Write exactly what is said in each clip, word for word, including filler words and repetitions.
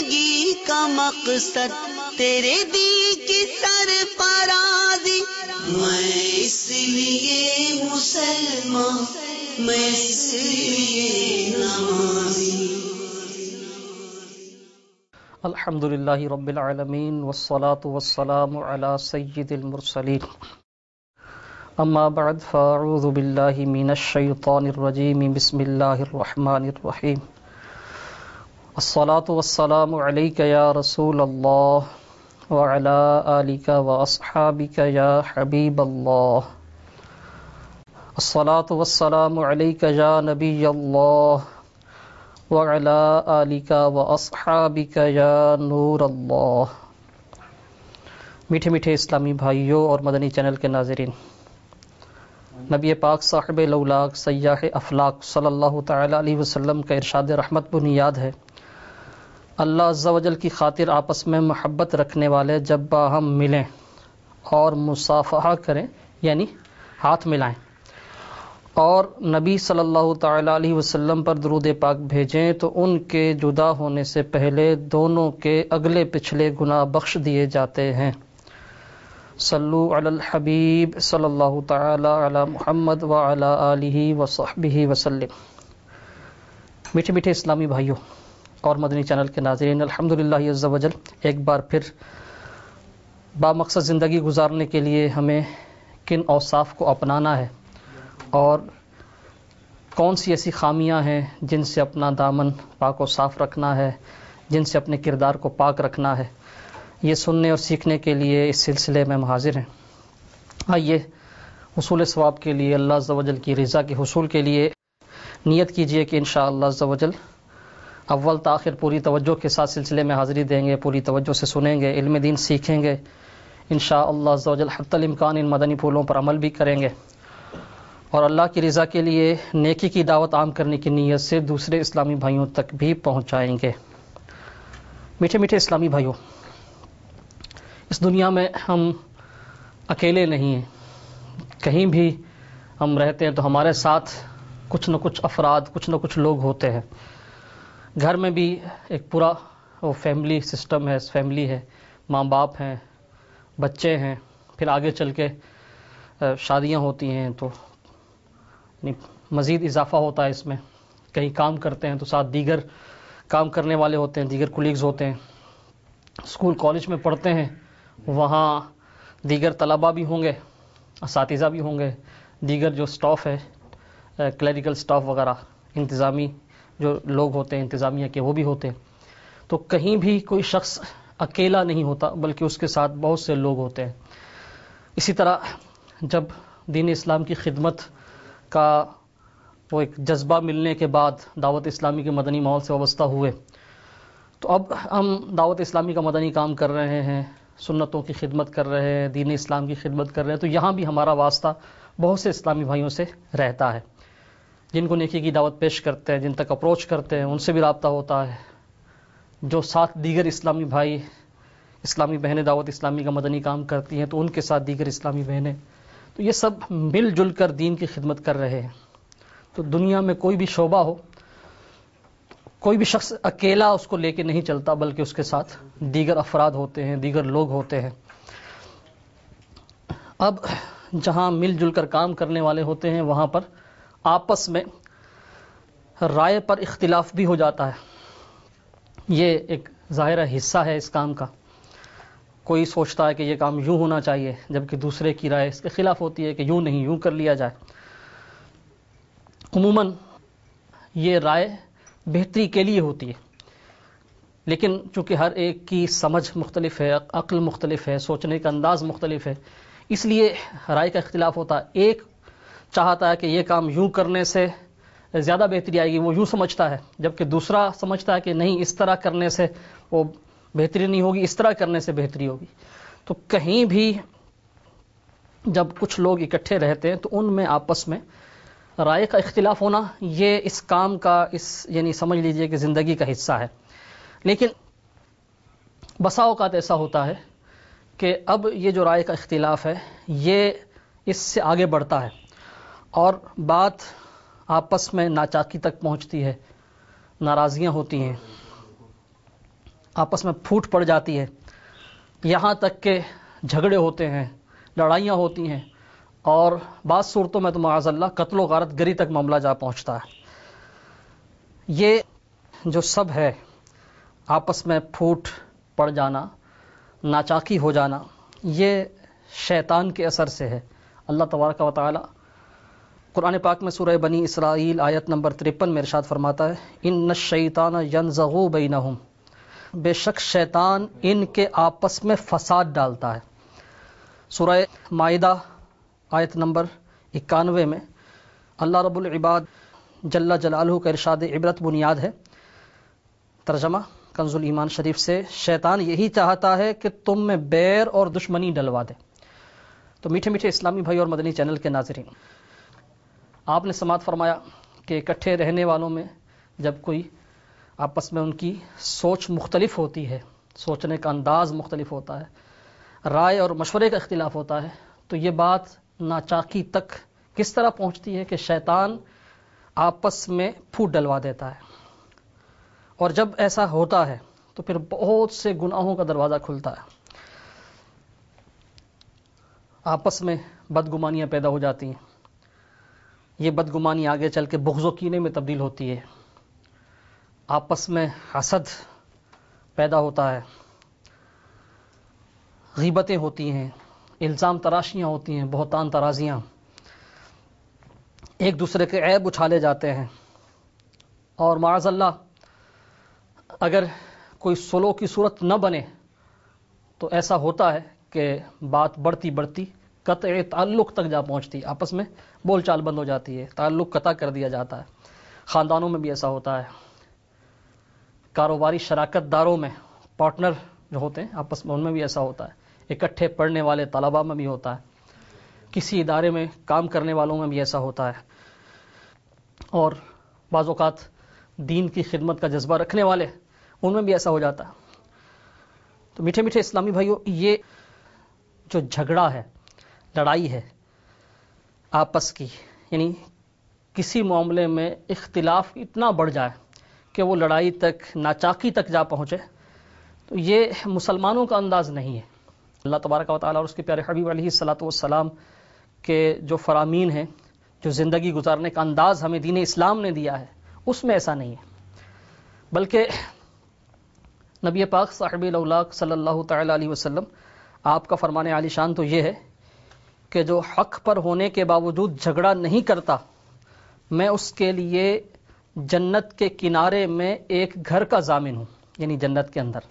زندگی کا مقصد تیرے دی کی سرفرازی، میں اس لیے مسلمان، میں اس لیے نمازی۔ الحمدللہ رب العالمین والصلاة والسلام علی سید المرسلین، اما بعد فاعوذ باللہ من الشیطان الرجیم، بسم اللہ الرحمن الرحیم۔ الصلاة والسلام علیک یا رسول اللہ وعلی آلک واصحابک یا حبیب اللہ۔ الصلاة والسلام علیک یا نبی اللہ وعلی آلک واصحابک یا نور اللہ۔ میٹھے میٹھے اسلامی بھائیوں اور مدنی چینل کے ناظرین، نبی پاک صاحب لولاک سیاح افلاق صلی اللہ تعالی علیہ وسلم کا ارشاد رحمت بنیاد ہے، اللہ عز و جل کی خاطر آپس میں محبت رکھنے والے جب باہم ملیں اور مصافحہ کریں، یعنی ہاتھ ملائیں، اور نبی صلی اللہ تعالی علیہ وسلم پر درود پاک بھیجیں تو ان کے جدا ہونے سے پہلے دونوں کے اگلے پچھلے گناہ بخش دیے جاتے ہیں۔ صلو علی الحبیب صلی اللہ تعالی علی محمد وعلی آلہ وصحبہ وسلم۔ میٹھے میٹھے اسلامی بھائیوں اور مدنی چینل کے ناظرین، الحمدللہ عز و جل ایک بار پھر با مقصد زندگی گزارنے کے لیے ہمیں کن اوصاف کو اپنانا ہے اور کون سی ایسی خامیاں ہیں جن سے اپنا دامن پاک و صاف رکھنا ہے، جن سے اپنے کردار کو پاک رکھنا ہے، یہ سننے اور سیکھنے کے لیے اس سلسلے میں ہم حاضر ہیں۔ آئیے حصول ثواب کے لیے، اللہ عز و جل کی رضا کے حصول کے لیے نیت کیجئے کہ انشاءاللہ عز و جل اول تاخر پوری توجہ کے ساتھ سلسلے میں حاضری دیں گے، پوری توجہ سے سنیں گے، علم دین سیکھیں گے، انشاءاللہ عز و جل حتی الامکان ان مدنی پھولوں پر عمل بھی کریں گے، اور اللہ کی رضا کے لیے نیکی کی دعوت عام کرنے کی نیت سے دوسرے اسلامی بھائیوں تک بھی پہنچائیں گے۔ میٹھے میٹھے اسلامی بھائیوں، اس دنیا میں ہم اکیلے نہیں ہیں، کہیں بھی ہم رہتے ہیں تو ہمارے ساتھ کچھ نہ کچھ افراد، کچھ نہ کچھ لوگ ہوتے ہیں۔ گھر میں بھی ایک پورا وہ فیملی سسٹم ہے، فیملی ہے، ماں باپ ہیں، بچے ہیں، پھر آگے چل کے شادیاں ہوتی ہیں تو مزید اضافہ ہوتا ہے اس میں، کہیں کام کرتے ہیں تو ساتھ دیگر کام کرنے والے ہوتے ہیں، دیگر کولیگز ہوتے ہیں، اسکول کالج میں پڑھتے ہیں، وہاں دیگر طلباء بھی ہوں گے، اساتذہ بھی ہوں گے، دیگر جو سٹاف ہے، کلیریکل سٹاف وغیرہ، انتظامی جو لوگ ہوتے ہیں انتظامیہ کے، وہ بھی ہوتے ہیں۔ تو کہیں بھی کوئی شخص اکیلا نہیں ہوتا بلکہ اس کے ساتھ بہت سے لوگ ہوتے ہیں۔ اسی طرح جب دین اسلام کی خدمت کا وہ ایک جذبہ ملنے کے بعد دعوت اسلامی کے مدنی ماحول سے وابستہ ہوئے تو اب ہم دعوت اسلامی کا مدنی کام کر رہے ہیں، سنتوں کی خدمت کر رہے ہیں، دین اسلام کی خدمت کر رہے ہیں، تو یہاں بھی ہمارا واسطہ بہت سے اسلامی بھائیوں سے رہتا ہے، جن کو نیکی کی دعوت پیش کرتے ہیں، جن تک اپروچ کرتے ہیں، ان سے بھی رابطہ ہوتا ہے، جو ساتھ دیگر اسلامی بھائی، اسلامی بہنیں دعوت اسلامی کا مدنی کام کرتی ہیں تو ان کے ساتھ دیگر اسلامی بہنیں، تو یہ سب مل جل کر دین کی خدمت کر رہے ہیں۔ تو دنیا میں کوئی بھی شعبہ ہو، کوئی بھی شخص اکیلا اس کو لے کے نہیں چلتا بلکہ اس کے ساتھ دیگر افراد ہوتے ہیں، دیگر لوگ ہوتے ہیں۔ اب جہاں مل جل کر کام کرنے والے ہوتے ہیں وہاں پر آپس میں رائے پر اختلاف بھی ہو جاتا ہے، یہ ایک ظاہرہ حصہ ہے اس کام کا۔ کوئی سوچتا ہے کہ یہ کام یوں ہونا چاہیے جبکہ دوسرے کی رائے اس کے خلاف ہوتی ہے کہ یوں نہیں، یوں کر لیا جائے۔ عموماً یہ رائے بہتری کے لیے ہوتی ہے، لیکن چونکہ ہر ایک کی سمجھ مختلف ہے، عقل مختلف ہے، سوچنے کا انداز مختلف ہے، اس لیے رائے کا اختلاف ہوتا ہے۔ ایک چاہتا ہے کہ یہ کام یوں کرنے سے زیادہ بہتری آئے گی، وہ یوں سمجھتا ہے، جبکہ دوسرا سمجھتا ہے کہ نہیں، اس طرح کرنے سے وہ بہتری نہیں ہوگی، اس طرح کرنے سے بہتری ہوگی۔ تو کہیں بھی جب کچھ لوگ اکٹھے رہتے ہیں تو ان میں آپس میں رائے کا اختلاف ہونا یہ اس کام کا، اس یعنی سمجھ لیجئے کہ زندگی کا حصہ ہے۔ لیکن بسا اوقات ایسا ہوتا ہے کہ اب یہ جو رائے کا اختلاف ہے یہ اس سے آگے بڑھتا ہے اور بات آپس میں ناچاکی تک پہنچتی ہے، ناراضیاں ہوتی ہیں، آپس میں پھوٹ پڑ جاتی ہے، یہاں تک کہ جھگڑے ہوتے ہیں، لڑائیاں ہوتی ہیں، اور بعض صورتوں میں تو معاذ اللہ قتل و غارت گری تک معاملہ جا پہنچتا ہے۔ یہ جو سب ہے، آپس میں پھوٹ پڑ جانا، ناچاکی ہو جانا، یہ شیطان کے اثر سے ہے۔ اللہ تبارک و تعالی قرآن پاک میں سورہ بنی اسرائیل آیت نمبر ترپن میں ارشاد فرماتا ہے، ان الشیطان ینزغ بینہم، بے شک شیطان ان کے آپس میں فساد ڈالتا ہے۔ سورہ مائدہ آیت نمبر اکانوے میں اللہ رب العباد جل جلالہ کا ارشاد عبرت بنیاد ہے۔ ترجمہ کنز الایمان شریف سے، شیطان یہی چاہتا ہے کہ تم میں بیر اور دشمنی ڈلوا دے۔ تو میٹھے میٹھے اسلامی بھائی اور مدنی چینل کے ناظرین، آپ نے سماعت فرمایا کہ اکٹھے رہنے والوں میں جب کوئی آپس میں ان کی سوچ مختلف ہوتی ہے، سوچنے کا انداز مختلف ہوتا ہے، رائے اور مشورے کا اختلاف ہوتا ہے، تو یہ بات ناچاکی تک کس طرح پہنچتی ہے کہ شیطان آپس میں پھوٹ ڈلوا دیتا ہے، اور جب ایسا ہوتا ہے تو پھر بہت سے گناہوں کا دروازہ کھلتا ہے، آپس میں بدگمانیاں پیدا ہو جاتی ہیں، یہ بدگمانی آگے چل کے بغض و کینے میں تبدیل ہوتی ہے، آپس میں حسد پیدا ہوتا ہے، غیبتیں ہوتی ہیں، الزام تراشیاں ہوتی ہیں، بہتان ترازیاں، ایک دوسرے کے عیب اچھالے جاتے ہیں، اور معاذ اللہ اگر کوئی صلح کی صورت نہ بنے تو ایسا ہوتا ہے کہ بات بڑھتی بڑھتی قطع تعلق تک جا پہنچتی، آپس میں بول چال بند ہو جاتی ہے، تعلق قطع کر دیا جاتا ہے۔ خاندانوں میں بھی ایسا ہوتا ہے، کاروباری شراکت داروں میں، پارٹنر جو ہوتے ہیں آپس میں، ان میں بھی ایسا ہوتا ہے، اکٹھے پڑھنے والے طلباء میں بھی ہوتا ہے، کسی ادارے میں کام کرنے والوں میں بھی ایسا ہوتا ہے، اور بعض اوقات دین کی خدمت کا جذبہ رکھنے والے، ان میں بھی ایسا ہو جاتا ہے۔ تو میٹھے میٹھے اسلامی بھائیوں، یہ جو جھگڑا ہے، لڑائی ہے آپس کی، یعنی کسی معاملے میں اختلاف اتنا بڑھ جائے کہ وہ لڑائی تک، ناچاکی تک جا پہنچے، تو یہ مسلمانوں کا انداز نہیں ہے۔ اللہ تبارک و تعالیٰ اور اس کے پیارے حبیب علیہ الصلوۃ والسلام کے جو فرامین ہیں، جو زندگی گزارنے کا انداز ہمیں دین اسلام نے دیا ہے، اس میں ایسا نہیں ہے، بلکہ نبی پاک صاحب الاولاق صلی اللہ تعالی علیہ وسلم، آپ کا فرمان عالی شان تو یہ ہے کہ جو حق پر ہونے کے باوجود جھگڑا نہیں کرتا، میں اس کے لیے جنت کے کنارے میں ایک گھر کا ضامن ہوں، یعنی جنت کے اندر۔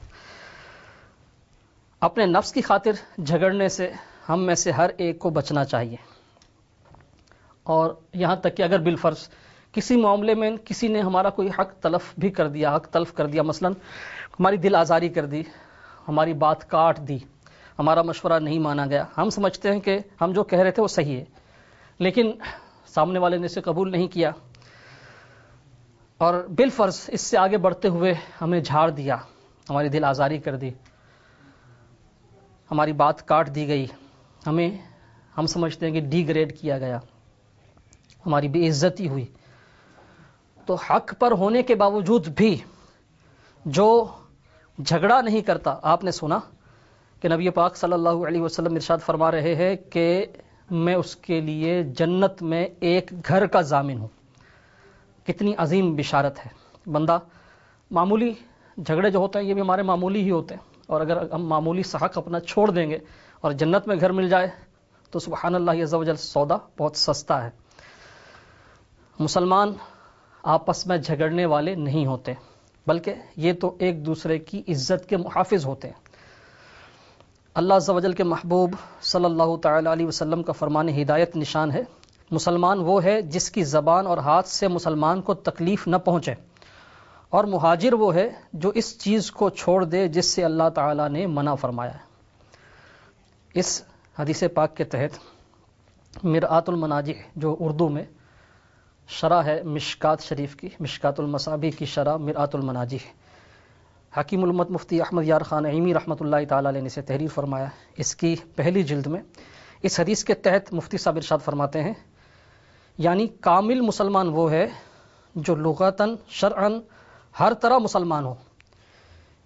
اپنے نفس کی خاطر جھگڑنے سے ہم میں سے ہر ایک کو بچنا چاہیے، اور یہاں تک کہ اگر بالفرض کسی معاملے میں کسی نے ہمارا کوئی حق تلف بھی کر دیا، حق تلف کر دیا، مثلا ہماری دل آزاری کر دی، ہماری بات کاٹ دی، ہمارا مشورہ نہیں مانا گیا، ہم سمجھتے ہیں کہ ہم جو کہہ رہے تھے وہ صحیح ہے، لیکن سامنے والے نے اسے قبول نہیں کیا، اور بالفرض اس سے آگے بڑھتے ہوئے ہمیں جھاڑ دیا، ہماری دل آزاری کر دی، ہماری بات کاٹ دی گئی، ہمیں ہم سمجھتے ہیں کہ ڈی گریڈ کیا گیا، ہماری بے عزتی ہوئی، تو حق پر ہونے کے باوجود بھی جو جھگڑا نہیں کرتا، آپ نے سنا کہ نبی پاک صلی اللہ علیہ وسلم ارشاد فرما رہے ہیں کہ میں اس کے لیے جنت میں ایک گھر کا ضامن ہوں۔ کتنی عظیم بشارت ہے۔ بندہ معمولی جھگڑے جو ہوتے ہیں یہ بھی ہمارے معمولی ہی ہوتے ہیں، اور اگر ہم معمولی سا حق اپنا چھوڑ دیں گے اور جنت میں گھر مل جائے تو سبحان اللہ عز و جل، سودا بہت سستا ہے۔ مسلمان آپس میں جھگڑنے والے نہیں ہوتے، بلکہ یہ تو ایک دوسرے کی عزت کے محافظ ہوتے ہیں۔ اللہ عز و جل کے محبوب صلی اللہ تعالی علیہ وسلم کا فرمان ہدایت نشان ہے، مسلمان وہ ہے جس کی زبان اور ہاتھ سے مسلمان کو تکلیف نہ پہنچے، اور مہاجر وہ ہے جو اس چیز کو چھوڑ دے جس سے اللہ تعالیٰ نے منع فرمایا ہے۔ اس حدیث پاک کے تحت مرآت المناجی، جو اردو میں شرح ہے مشکات شریف کی، مشکات المصابیح کی شرح مرآت المناجی، حکیم الامت مفتی احمد یار خان نعیمی رحمۃ اللہ تعالی علیہ نے اسے تحریر فرمایا۔ اس کی پہلی جلد میں اس حدیث کے تحت مفتی صاحب ارشاد فرماتے ہیں، یعنی کامل مسلمان وہ ہے جو لغتاً شرعاً ہر طرح مسلمان ہو،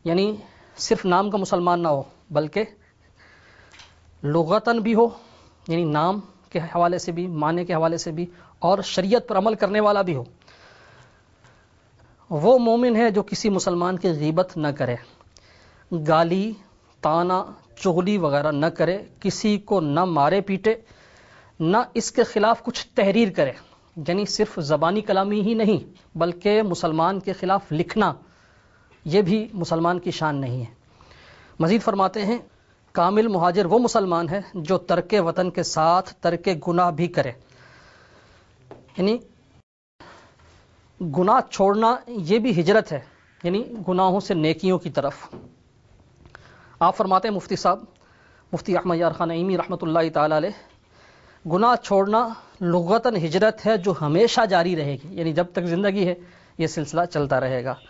یعنی صرف نام کا مسلمان نہ ہو بلکہ لغتاً بھی ہو، یعنی نام کے حوالے سے بھی، معنی کے حوالے سے بھی، اور شریعت پر عمل کرنے والا بھی ہو۔ وہ مومن ہے جو کسی مسلمان کی غیبت نہ کرے، گالی، طعنہ، چغلی وغیرہ نہ کرے، کسی کو نہ مارے پیٹے، نہ اس کے خلاف کچھ تحریر کرے، یعنی صرف زبانی کلامی ہی نہیں بلکہ مسلمان کے خلاف لکھنا، یہ بھی مسلمان کی شان نہیں ہے۔ مزید فرماتے ہیں کامل مہاجر وہ مسلمان ہے جو ترک وطن کے ساتھ ترک گناہ بھی کرے، یعنی گناہ چھوڑنا یہ بھی ہجرت ہے، یعنی گناہوں سے نیکیوں کی طرف۔ آپ فرماتے ہیں مفتی صاحب مفتی احمد یار خان نعیمی رحمۃ اللہ تعالی علیہ، گناہ چھوڑنا لغتاً ہجرت ہے جو ہمیشہ جاری رہے گی، یعنی جب تک زندگی ہے یہ سلسلہ چلتا رہے گا۔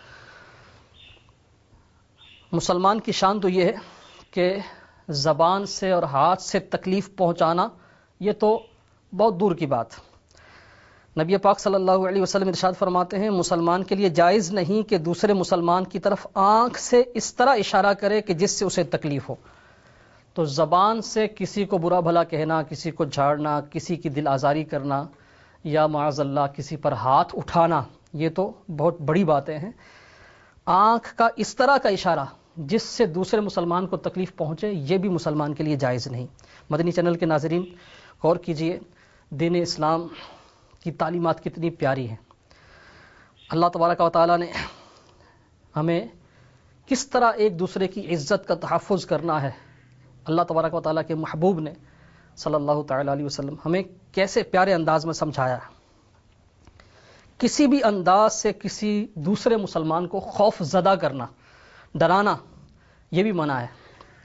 مسلمان کی شان تو یہ ہے کہ زبان سے اور ہاتھ سے تکلیف پہنچانا یہ تو بہت دور کی بات۔ نبی پاک صلی اللہ علیہ وسلم ارشاد فرماتے ہیں مسلمان کے لیے جائز نہیں کہ دوسرے مسلمان کی طرف آنکھ سے اس طرح اشارہ کرے کہ جس سے اسے تکلیف ہو۔ تو زبان سے کسی کو برا بھلا کہنا، کسی کو جھاڑنا، کسی کی دل آزاری کرنا، یا معاذ اللہ کسی پر ہاتھ اٹھانا، یہ تو بہت بڑی باتیں ہیں۔ آنکھ کا اس طرح کا اشارہ جس سے دوسرے مسلمان کو تکلیف پہنچے یہ بھی مسلمان کے لیے جائز نہیں۔ مدنی چینل کے ناظرین غور کیجئے، دین اسلام کی تعلیمات کتنی پیاری ہیں۔ اللہ تبارک و تعالیٰ نے ہمیں کس طرح ایک دوسرے کی عزت کا تحفظ کرنا ہے، اللہ تبارک و تعالیٰ کے محبوب نے صلی اللہ تعالیٰ علیہ وسلم ہمیں کیسے پیارے انداز میں سمجھایا۔ کسی بھی انداز سے کسی دوسرے مسلمان کو خوف زدہ کرنا، ڈرانا، یہ بھی منع ہے۔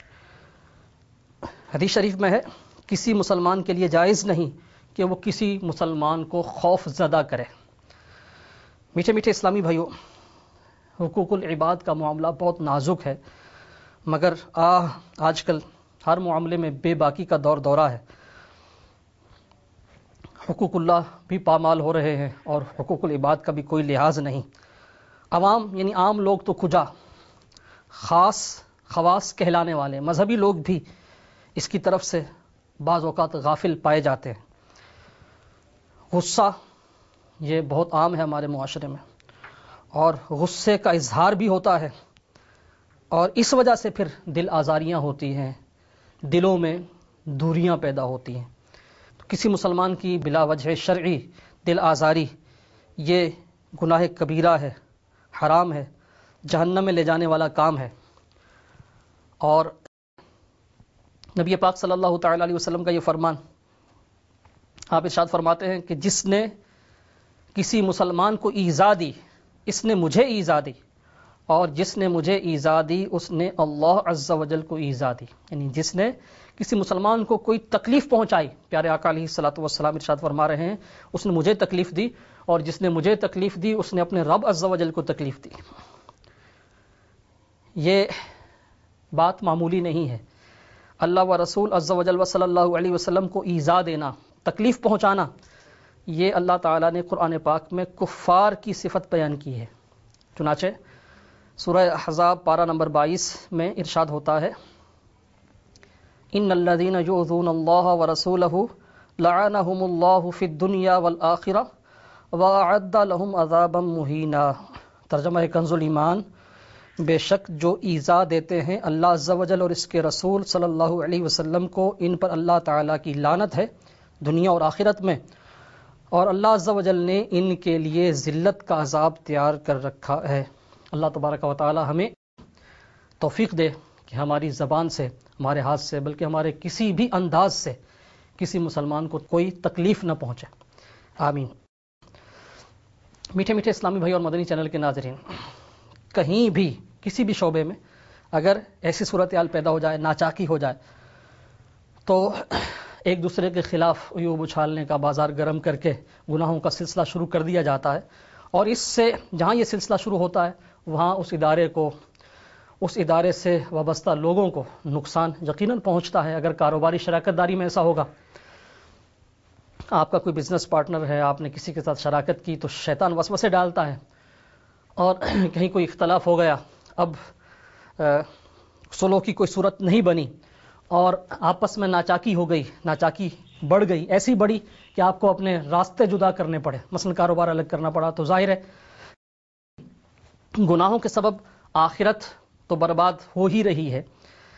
حدیث شریف میں ہے کسی مسلمان کے لیے جائز نہیں کہ وہ کسی مسلمان کو خوف زدہ کرے۔ میٹھے میٹھے اسلامی بھائیوں، حقوق العباد کا معاملہ بہت نازک ہے، مگر آہ آج کل ہر معاملے میں بے باکی کا دور دورہ ہے۔ حقوق اللہ بھی پامال ہو رہے ہیں اور حقوق العباد کا بھی کوئی لحاظ نہیں۔ عوام یعنی عام لوگ تو کجا، خاص خواص کہلانے والے مذہبی لوگ بھی اس کی طرف سے بعض اوقات غافل پائے جاتے ہیں۔ غصہ یہ بہت عام ہے ہمارے معاشرے میں، اور غصے کا اظہار بھی ہوتا ہے، اور اس وجہ سے پھر دل آزاریاں ہوتی ہیں، دلوں میں دوریاں پیدا ہوتی ہیں۔ تو کسی مسلمان کی بلا وجہ شرعی دل آزاری یہ گناہ کبیرہ ہے، حرام ہے، جہنم میں لے جانے والا کام ہے۔ اور نبی پاک صلی اللہ تعالیٰ علیہ وسلم کا یہ فرمان، آپ ارشاد فرماتے ہیں کہ جس نے کسی مسلمان کو ایذا دی اس نے مجھے ایذا دی، اور جس نے مجھے ایذا دی اس نے اللہ عز و جل کو ایذا دی، یعنی جس نے کسی مسلمان کو کوئی تکلیف پہنچائی، پیارے آقا علیہ الصلوۃ والسلام ارشاد فرما رہے ہیں اس نے مجھے تکلیف دی، اور جس نے مجھے تکلیف دی اس نے اپنے رب عز و جل کو تکلیف دی۔ یہ بات معمولی نہیں ہے۔ اللہ و رسول عز و جل و صلی اللہ علیہ وسلم کو ایذا دینا، تکلیف پہنچانا، یہ اللہ تعالیٰ نے قرآن پاک میں کفار کی صفت بیان کی ہے۔ چنانچہ سورہ احزاب پارہ نمبر بائیس میں ارشاد ہوتا ہے ان الذین یؤذون اللہ ورسولہ لعنہم اللہ فی الدنیا والآخرہ واعد لہم عذابا مہینا۔ ترجمہ کنز الایمان، بے شک جو ایذا دیتے ہیں اللہ عز و جل اور اس کے رسول صلی اللہ علیہ وسلم کو، ان پر اللہ تعالیٰ کی لعنت ہے دنیا اور آخرت میں، اور اللہ عز و جل نے ان کے لیے ذلت کا عذاب تیار کر رکھا ہے۔ اللہ تبارک و تعالی ہمیں توفیق دے کہ ہماری زبان سے، ہمارے ہاتھ سے، بلکہ ہمارے کسی بھی انداز سے کسی مسلمان کو کوئی تکلیف نہ پہنچے، آمین۔ میٹھے میٹھے اسلامی بھائی اور مدنی چینل کے ناظرین، کہیں بھی کسی بھی شعبے میں اگر ایسی صورتحال پیدا ہو جائے، ناچاکی ہو جائے، تو ایک دوسرے کے خلاف عیوب اچھالنے کا، بازار گرم کر کے گناہوں کا سلسلہ شروع کر دیا جاتا ہے، اور اس سے جہاں یہ سلسلہ شروع ہوتا ہے وہاں اس ادارے کو، اس ادارے سے وابستہ لوگوں کو نقصان یقیناً پہنچتا ہے۔ اگر کاروباری شراکت داری میں ایسا ہوگا، آپ کا کوئی بزنس پارٹنر ہے، آپ نے کسی کے ساتھ شراکت کی، تو شیطان وسوسے ڈالتا ہے، اور کہیں کوئی اختلاف ہو گیا، اب صلح کی کوئی صورت نہیں بنی اور آپس میں ناچاکی ہو گئی، ناچاکی بڑھ گئی، ایسی بڑی کہ آپ کو اپنے راستے جدا کرنے پڑے، مثلا کاروبار الگ کرنا پڑا، تو ظاہر ہے گناہوں کے سبب آخرت تو برباد ہو ہی رہی ہے،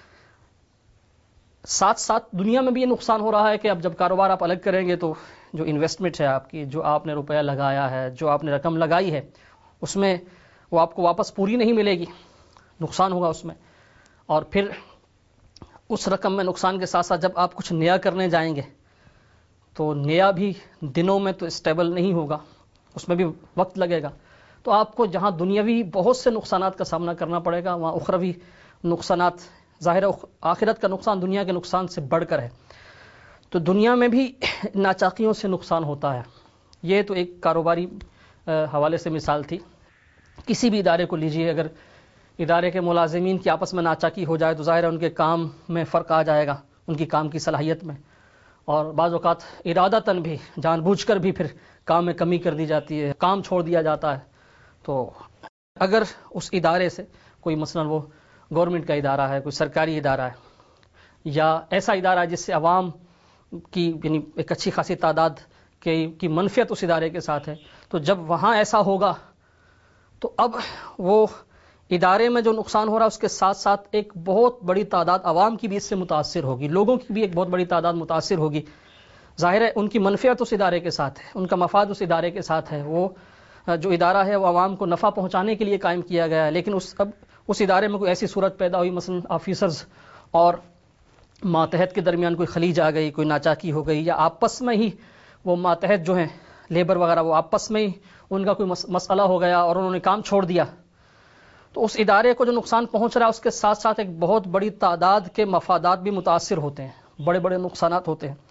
ساتھ ساتھ دنیا میں بھی یہ نقصان ہو رہا ہے کہ اب جب کاروبار آپ الگ کریں گے تو جو انویسٹمنٹ ہے آپ کی، جو آپ نے روپیہ لگایا ہے، جو آپ نے رقم لگائی ہے، اس میں وہ آپ کو واپس پوری نہیں ملے گی، نقصان ہوگا اس میں، اور پھر اس رقم میں نقصان کے ساتھ ساتھ جب آپ کچھ نیا کرنے جائیں گے تو نیا بھی دنوں میں تو اسٹیبل نہیں ہوگا، اس میں بھی وقت لگے گا، تو آپ کو جہاں دنیاوی بہت سے نقصانات کا سامنا کرنا پڑے گا، وہاں اخروی نقصانات، ظاہر آخرت کا نقصان دنیا کے نقصان سے بڑھ کر ہے، تو دنیا میں بھی ناچاکیوں سے نقصان ہوتا ہے۔ یہ تو ایک کاروباری حوالے سے مثال تھی۔ کسی بھی ادارے کو لیجیے، اگر ادارے کے ملازمین کی آپس میں ناچاکی ہو جائے تو ظاہر ہے ان کے کام میں فرق آ جائے گا، ان کی کام کی صلاحیت میں، اور بعض اوقات ارادتاً بھی، جان بوجھ کر بھی پھر کام میں کمی کر دی جاتی ہے، کام چھوڑ دیا جاتا ہے۔ تو اگر اس ادارے سے کوئی مثلا وہ گورنمنٹ کا ادارہ ہے، کوئی سرکاری ادارہ ہے، یا ایسا ادارہ ہے جس سے عوام کی یعنی ایک اچھی خاصی تعداد کی منفیت اس ادارے کے ساتھ ہے، تو جب وہاں ایسا ہوگا تو اب وہ ادارے میں جو نقصان ہو رہا ہے اس کے ساتھ ساتھ ایک بہت بڑی تعداد عوام کی بھی اس سے متاثر ہوگی، لوگوں کی بھی ایک بہت بڑی تعداد متاثر ہوگی، ظاہر ہے ان کی منفیت اس ادارے کے ساتھ ہے، ان کا مفاد اس ادارے کے ساتھ ہے، وہ جو ادارہ ہے وہ عوام کو نفع پہنچانے کے لیے قائم کیا گیا ہے، لیکن اس اب اس ادارے میں کوئی ایسی صورت پیدا ہوئی، مثلا آفیسرز اور ماتحت کے درمیان کوئی خلیج آ گئی، کوئی ناچاکی ہو گئی، یا آپس میں ہی وہ ماتحت جو ہیں لیبر وغیرہ وہ آپس میں ہی ان کا کوئی مسئلہ ہو گیا اور انہوں نے کام چھوڑ دیا، تو اس ادارے کو جو نقصان پہنچ رہا ہے اس کے ساتھ ساتھ ایک بہت بڑی تعداد کے مفادات بھی متاثر ہوتے ہیں، بڑے بڑے نقصانات ہوتے ہیں۔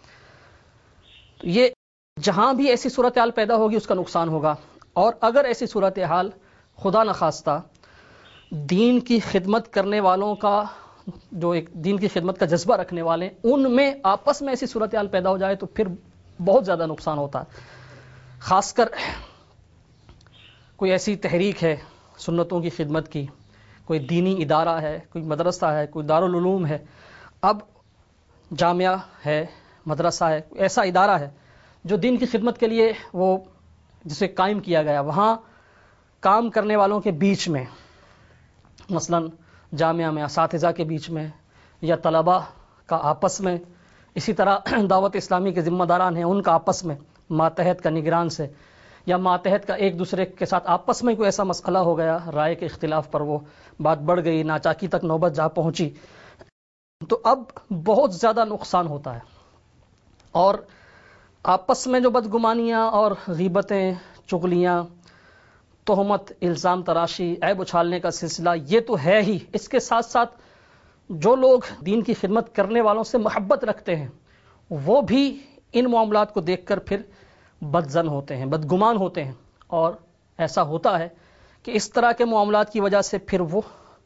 تو یہ جہاں بھی ایسی صورتحال پیدا ہوگی اس کا نقصان ہوگا، اور اگر ایسی صورتحال خدا نخواستہ دین کی خدمت کرنے والوں کا، جو ایک دین کی خدمت کا جذبہ رکھنے والے ہیں، ان میں آپس میں ایسی صورتحال پیدا ہو جائے تو پھر بہت زیادہ نقصان ہوتا ہے۔ خاص کر کوئی ایسی تحریک ہے سنتوں کی خدمت کی، کوئی دینی ادارہ ہے، کوئی مدرسہ ہے، کوئی دارالعلوم ہے، اب جامعہ ہے، مدرسہ ہے، ایسا ادارہ ہے جو دین کی خدمت کے لیے وہ جسے قائم کیا گیا، وہاں کام کرنے والوں کے بیچ میں، مثلا جامعہ میں اساتذہ کے بیچ میں یا طلباء کا آپس میں، اسی طرح دعوت اسلامی کے ذمہ داران ہیں ان کا آپس میں، ماتحت کا نگران سے، یا ماتحت کا ایک دوسرے کے ساتھ آپس میں کوئی ایسا مسئلہ ہو گیا، رائے کے اختلاف پر وہ بات بڑھ گئی، ناچاکی تک نوبت جا پہنچی، تو اب بہت زیادہ نقصان ہوتا ہے، اور آپس میں جو بدگمانیاں اور غیبتیں، چغلیاں، تہمت، الزام تراشی، عیب اچھالنے کا سلسلہ یہ تو ہے ہی، اس کے ساتھ ساتھ جو لوگ دین کی خدمت کرنے والوں سے محبت رکھتے ہیں وہ بھی ان معاملات کو دیکھ کر پھر بدظن ہوتے ہیں، بدگمان ہوتے ہیں، اور ایسا ہوتا ہے کہ اس طرح کے معاملات کی وجہ سے پھر وہ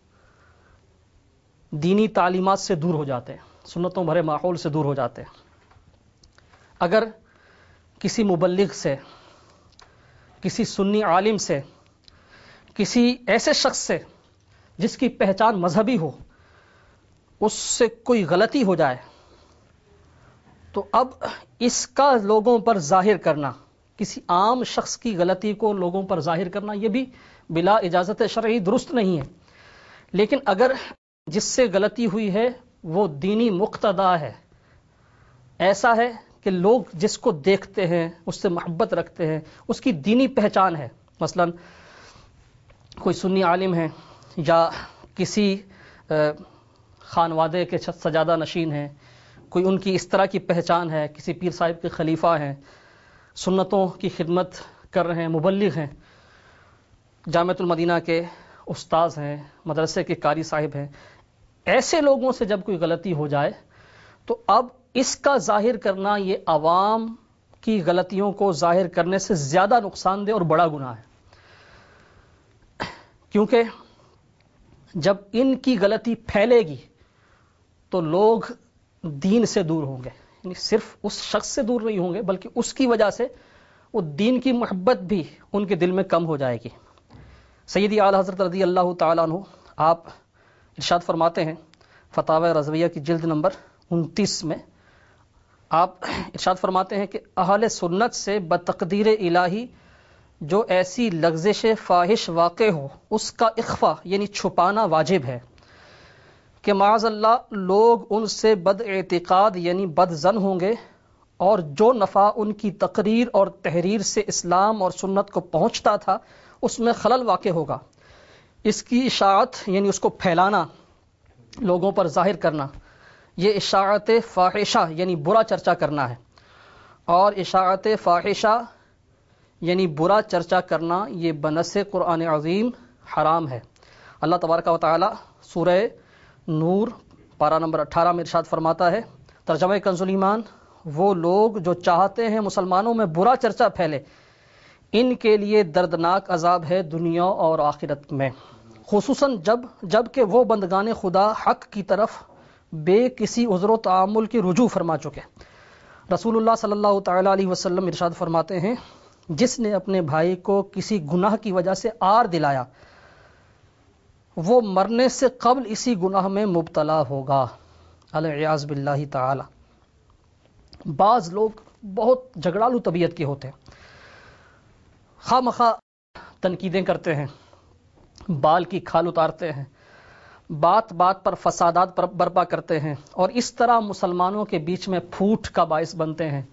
دینی تعلیمات سے دور ہو جاتے ہیں، سنتوں بھرے ماحول سے دور ہو جاتے ہیں۔ اگر کسی مبلغ سے، کسی سنی عالم سے، کسی ایسے شخص سے جس کی پہچان مذہبی ہو، اس سے کوئی غلطی ہو جائے تو اب اس کا لوگوں پر ظاہر کرنا، کسی عام شخص کی غلطی کو لوگوں پر ظاہر کرنا، یہ بھی بلا اجازت شرعی درست نہیں ہے، لیکن اگر جس سے غلطی ہوئی ہے وہ دینی مقتدا ہے، ایسا ہے کہ لوگ جس کو دیکھتے ہیں اس سے محبت رکھتے ہیں، اس کی دینی پہچان ہے، مثلا کوئی سنی عالم ہے یا کسی خانوادے کے سجادہ نشین ہیں، کوئی ان کی اس طرح کی پہچان ہے، کسی پیر صاحب کے خلیفہ ہیں، سنتوں کی خدمت کر رہے ہیں، مبلغ ہیں، جامعۃ المدینہ کے استاذ ہیں، مدرسے کے قاری صاحب ہیں، ایسے لوگوں سے جب کوئی غلطی ہو جائے تو اب اس کا ظاہر کرنا یہ عوام کی غلطیوں کو ظاہر کرنے سے زیادہ نقصان دہ اور بڑا گناہ ہے، کیونکہ جب ان کی غلطی پھیلے گی تو لوگ دین سے دور ہوں گے، یعنی صرف اس شخص سے دور نہیں ہوں گے بلکہ اس کی وجہ سے وہ دین کی محبت بھی ان کے دل میں کم ہو جائے گی۔ سیدی اعلیٰ حضرت رضی اللہ تعالیٰ عنہ آپ ارشاد فرماتے ہیں فتاوی رضویہ کی جلد نمبر انتیس میں، آپ ارشاد فرماتے ہیں کہ اہل سنت سے بتقدیر الہی جو ایسی لغزش فاحش واقع ہو اس کا اخفا یعنی چھپانا واجب ہے، کہ معاذ اللہ لوگ ان سے بد اعتقاد یعنی بد ظن ہوں گے، اور جو نفع ان کی تقریر اور تحریر سے اسلام اور سنت کو پہنچتا تھا اس میں خلل واقع ہوگا۔ اس کی اشاعت یعنی اس کو پھیلانا، لوگوں پر ظاہر کرنا، یہ اشاعت فاحشہ یعنی برا چرچا کرنا ہے، اور اشاعت فاحشہ یعنی برا چرچا کرنا یہ بنص قرآن عظیم حرام ہے۔ اللہ تبارک و تعالی سورہ نور پارہ نمبر اٹھارہ میں ارشاد فرماتا ہے، ترجمہ کنز الایمان، وہ لوگ جو چاہتے ہیں مسلمانوں میں برا چرچا پھیلے ان کے لیے دردناک عذاب ہے دنیا اور آخرت میں، خصوصاً جب جب کہ وہ بندگان خدا حق کی طرف بے کسی عذر و تعامل کی رجوع فرما چکے۔ رسول اللہ صلی اللہ تعالی علیہ وسلم ارشاد فرماتے ہیں، جس نے اپنے بھائی کو کسی گناہ کی وجہ سے آر دلایا وہ مرنے سے قبل اسی گناہ میں مبتلا ہوگا، العیاذ باللہ تعالی۔ بعض لوگ بہت جھگڑالو طبیعت کے ہوتے ہیں، خواہ مخواہ تنقیدیں کرتے ہیں، بال کی کھال اتارتے ہیں، بات بات پر فسادات برپا کرتے ہیں، اور اس طرح مسلمانوں کے بیچ میں پھوٹ کا باعث بنتے ہیں،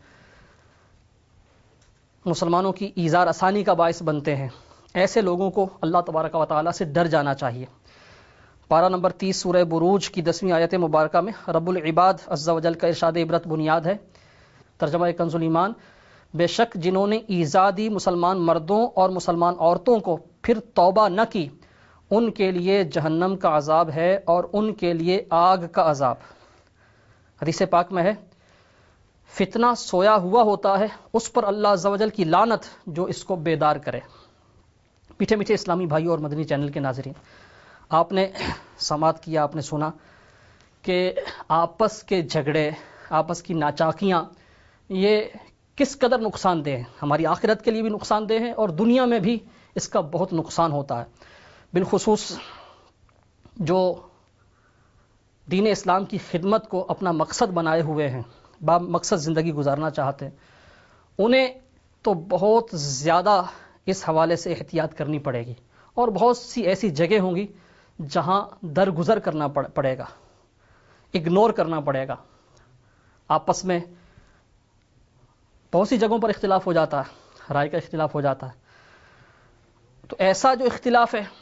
مسلمانوں کی ایذا رسانی کا باعث بنتے ہیں۔ ایسے لوگوں کو اللہ تبارک و تعالی سے ڈر جانا چاہیے۔ پارہ نمبر تیس سورہ بروج کی دسویں آیت مبارکہ میں رب العباد عز و جل کا ارشاد عبرت بنیاد ہے، ترجمہ کنز الایمان، بے شک جنہوں نے ایذا دی مسلمان مردوں اور مسلمان عورتوں کو پھر توبہ نہ کی ان کے لیے جہنم کا عذاب ہے اور ان کے لیے آگ کا عذاب۔ حدیث پاک میں ہے، فتنہ سویا ہوا ہوتا ہے اس پر اللہ عز و جل کی لعنت جو اس کو بیدار کرے۔ میٹھے میٹھے اسلامی بھائیوں اور مدنی چینل کے ناظرین، آپ نے سماعت کیا، آپ نے سنا کہ آپس کے جھگڑے، آپس کی ناچاکیاں یہ کس قدر نقصان دہ ہیں، ہماری آخرت کے لیے بھی نقصان دہ ہیں اور دنیا میں بھی اس کا بہت نقصان ہوتا ہے۔ بالخصوص جو دین اسلام کی خدمت کو اپنا مقصد بنائے ہوئے ہیں، با مقصد زندگی گزارنا چاہتے ہیں، انہیں تو بہت زیادہ اس حوالے سے احتیاط کرنی پڑے گی، اور بہت سی ایسی جگہ ہوں گی جہاں درگزر کرنا پڑے گا، اگنور کرنا پڑے گا۔ آپس میں بہت سی جگہوں پر اختلاف ہو جاتا ہے، رائے کا اختلاف ہو جاتا ہے، تو ایسا جو اختلاف ہے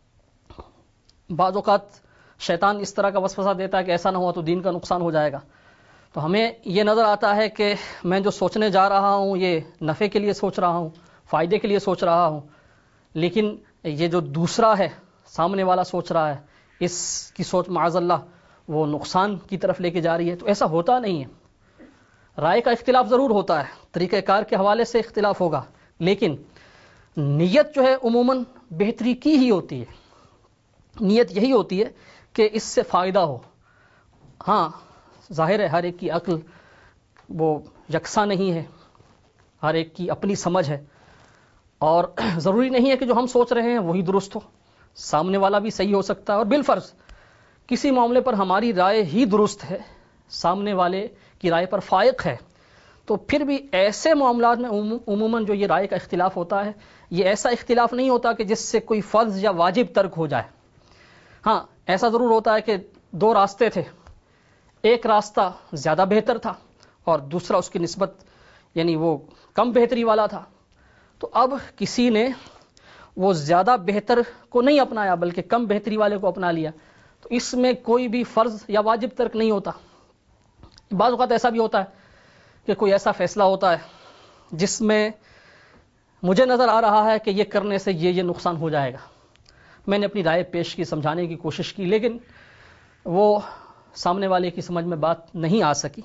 بعض اوقات شیطان اس طرح کا وسوسہ دیتا ہے کہ ایسا نہ ہوا تو دین کا نقصان ہو جائے گا، تو ہمیں یہ نظر آتا ہے کہ میں جو سوچنے جا رہا ہوں یہ نفع کے لیے سوچ رہا ہوں، فائدے کے لیے سوچ رہا ہوں، لیکن یہ جو دوسرا ہے سامنے والا سوچ رہا ہے اس کی سوچ معاذ اللہ وہ نقصان کی طرف لے کے جا رہی ہے۔ تو ایسا ہوتا نہیں ہے، رائے کا اختلاف ضرور ہوتا ہے، طریقہ کار کے حوالے سے اختلاف ہوگا، لیکن نیت جو ہے عموماً بہتری کی ہی ہوتی ہے، نیت یہی ہوتی ہے کہ اس سے فائدہ ہو۔ ہاں ظاہر ہے ہر ایک کی عقل وہ یکساں نہیں ہے، ہر ایک کی اپنی سمجھ ہے، اور ضروری نہیں ہے کہ جو ہم سوچ رہے ہیں وہی درست ہو، سامنے والا بھی صحیح ہو سکتا ہے، اور بالفرض کسی معاملے پر ہماری رائے ہی درست ہے، سامنے والے کی رائے پر فائق ہے، تو پھر بھی ایسے معاملات میں عموماً جو یہ رائے کا اختلاف ہوتا ہے یہ ایسا اختلاف نہیں ہوتا کہ جس سے کوئی فرض یا واجب ترک ہو جائے۔ ہاں ایسا ضرور ہوتا ہے کہ دو راستے تھے، ایک راستہ زیادہ بہتر تھا اور دوسرا اس کی نسبت یعنی وہ کم بہتری والا تھا، تو اب کسی نے وہ زیادہ بہتر کو نہیں اپنایا بلکہ کم بہتری والے کو اپنا لیا، تو اس میں کوئی بھی فرض یا واجب ترک نہیں ہوتا۔ بعض اوقات ایسا بھی ہوتا ہے کہ کوئی ایسا فیصلہ ہوتا ہے جس میں مجھے نظر آ رہا ہے کہ یہ کرنے سے یہ یہ نقصان ہو جائے گا، میں نے اپنی رائے پیش کی، سمجھانے کی کوشش کی، لیکن وہ سامنے والے کی سمجھ میں بات نہیں آ سکی،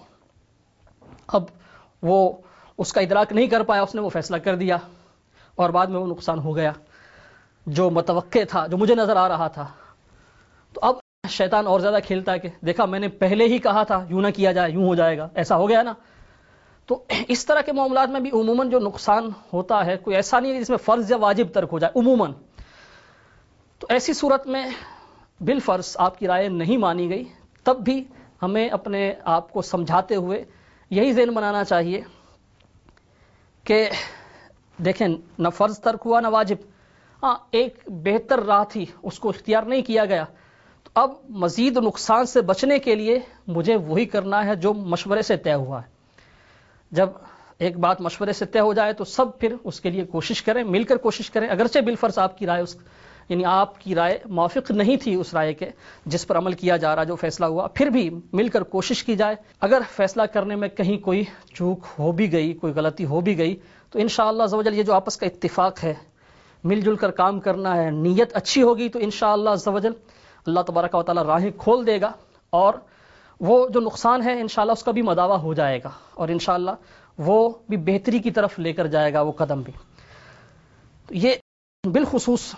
اب وہ اس کا ادراک نہیں کر پایا، اس نے وہ فیصلہ کر دیا اور بعد میں وہ نقصان ہو گیا جو متوقع تھا، جو مجھے نظر آ رہا تھا۔ تو اب شیطان اور زیادہ کھیلتا ہے کہ دیکھا میں نے پہلے ہی کہا تھا یوں نہ کیا جائے، یوں ہو جائے گا، ایسا ہو گیا نا۔ تو اس طرح کے معاملات میں بھی عموماً جو نقصان ہوتا ہے کوئی ایسا نہیں ہے جس میں فرض یا واجب ترک ہو جائے عموماً، تو ایسی صورت میں بالفرض آپ کی رائے نہیں مانی گئی تب بھی ہمیں اپنے آپ کو سمجھاتے ہوئے یہی ذہن بنانا چاہیے کہ دیکھیں نہ فرض ترک ہوا نہ واجب، ہاں ایک بہتر راہ تھی اس کو اختیار نہیں کیا گیا، تو اب مزید نقصان سے بچنے کے لیے مجھے وہی کرنا ہے جو مشورے سے طے ہوا ہے۔ جب ایک بات مشورے سے طے ہو جائے تو سب پھر اس کے لیے کوشش کریں، مل کر کوشش کریں، اگرچہ بالفرض آپ کی رائے اس یعنی آپ کی رائے موافق نہیں تھی اس رائے کے جس پر عمل کیا جا رہا، جو فیصلہ ہوا، پھر بھی مل کر کوشش کی جائے۔ اگر فیصلہ کرنے میں کہیں کوئی چوک ہو بھی گئی، کوئی غلطی ہو بھی گئی، تو انشاءاللہ عز و جل یہ جو آپس کا اتفاق ہے، مل جل کر کام کرنا ہے، نیت اچھی ہوگی تو انشاءاللہ عز و جل اللہ تبارک و تعالی راہیں کھول دے گا اور وہ جو نقصان ہے انشاءاللہ اس کا بھی مداوع ہو جائے گا، اور انشاءاللہ وہ بھی بہتری کی طرف لے کر جائے گا وہ قدم بھی۔ تو یہ بالخصوص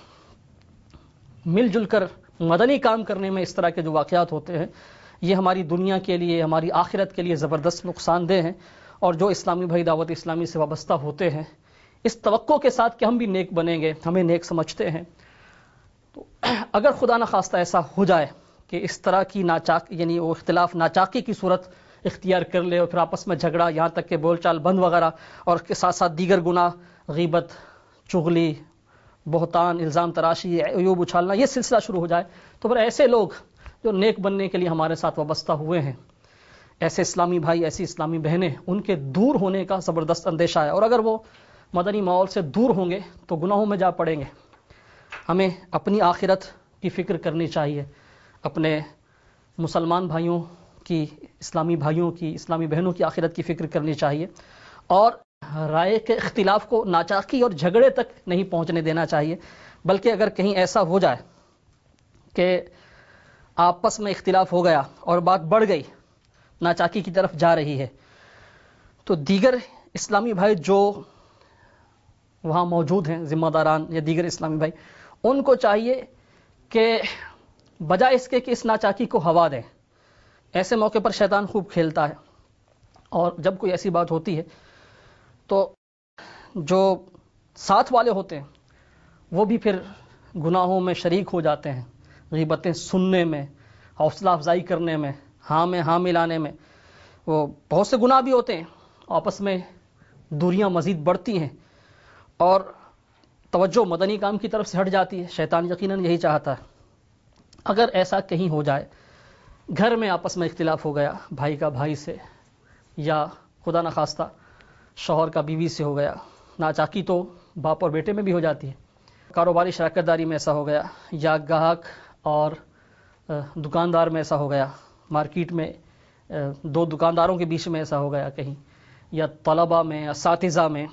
مل جل کر مدنی کام کرنے میں اس طرح کے جو واقعات ہوتے ہیں یہ ہماری دنیا کے لیے، ہماری آخرت کے لیے زبردست نقصان دہ ہیں، اور جو اسلامی بھائی دعوت اسلامی سے وابستہ ہوتے ہیں اس توقع کے ساتھ کہ ہم بھی نیک بنیں گے، ہمیں نیک سمجھتے ہیں، تو اگر خدا نخواستہ ایسا ہو جائے کہ اس طرح کی ناچاک یعنی وہ اختلاف ناچاکی کی صورت اختیار کر لے اور پھر آپس میں جھگڑا، یہاں تک کہ بول چال بند وغیرہ، اور کے ساتھ ساتھ دیگر گناہ، غیبت، چغلی، بہتان، الزام تراشی، عیوب اچھالنا، یہ سلسلہ شروع ہو جائے، تو پھر ایسے لوگ جو نیک بننے کے لیے ہمارے ساتھ وابستہ ہوئے ہیں، ایسے اسلامی بھائی، ایسی اسلامی بہنیں، ان کے دور ہونے کا زبردست اندیشہ ہے، اور اگر وہ مدنی ماحول سے دور ہوں گے تو گناہوں میں جا پڑیں گے۔ ہمیں اپنی آخرت کی فکر کرنی چاہیے، اپنے مسلمان بھائیوں کی، اسلامی بھائیوں کی، اسلامی بہنوں کی آخرت کی فکر کرنی چاہیے، اور رائے کے اختلاف کو ناچاکی اور جھگڑے تک نہیں پہنچنے دینا چاہیے، بلکہ اگر کہیں ایسا ہو جائے کہ آپس میں اختلاف ہو گیا اور بات بڑھ گئی، ناچاکی کی طرف جا رہی ہے، تو دیگر اسلامی بھائی جو وہاں موجود ہیں، ذمہ داران یا دیگر اسلامی بھائی، ان کو چاہیے کہ بجائے اس کے کہ اس ناچاکی کو ہوا دیں، ایسے موقع پر شیطان خوب کھیلتا ہے، اور جب کوئی ایسی بات ہوتی ہے تو جو ساتھ والے ہوتے ہیں وہ بھی پھر گناہوں میں شریک ہو جاتے ہیں، غیبتیں سننے میں، حوصلہ افزائی کرنے میں، ہاں میں ہاں ملانے میں، وہ بہت سے گناہ بھی ہوتے ہیں، آپس میں دوریاں مزید بڑھتی ہیں اور توجہ مدنی کام کی طرف سے ہٹ جاتی ہے۔ شیطان یقیناً یہی چاہتا ہے۔ اگر ایسا کہیں ہو جائے، گھر میں آپس میں اختلاف ہو گیا بھائی کا بھائی سے، یا خدا نخواستہ شوہر کا بیوی سے ہو گیا، ناچاکی تو باپ اور بیٹے میں بھی ہو جاتی ہے، کاروباری شراکت داری میں ایسا ہو گیا، یا گاہک اور دکاندار میں ایسا ہو گیا، مارکیٹ میں دو دکانداروں کے بیچ میں ایسا ہو گیا کہیں، یا طلبہ میں، اساتذہ میں،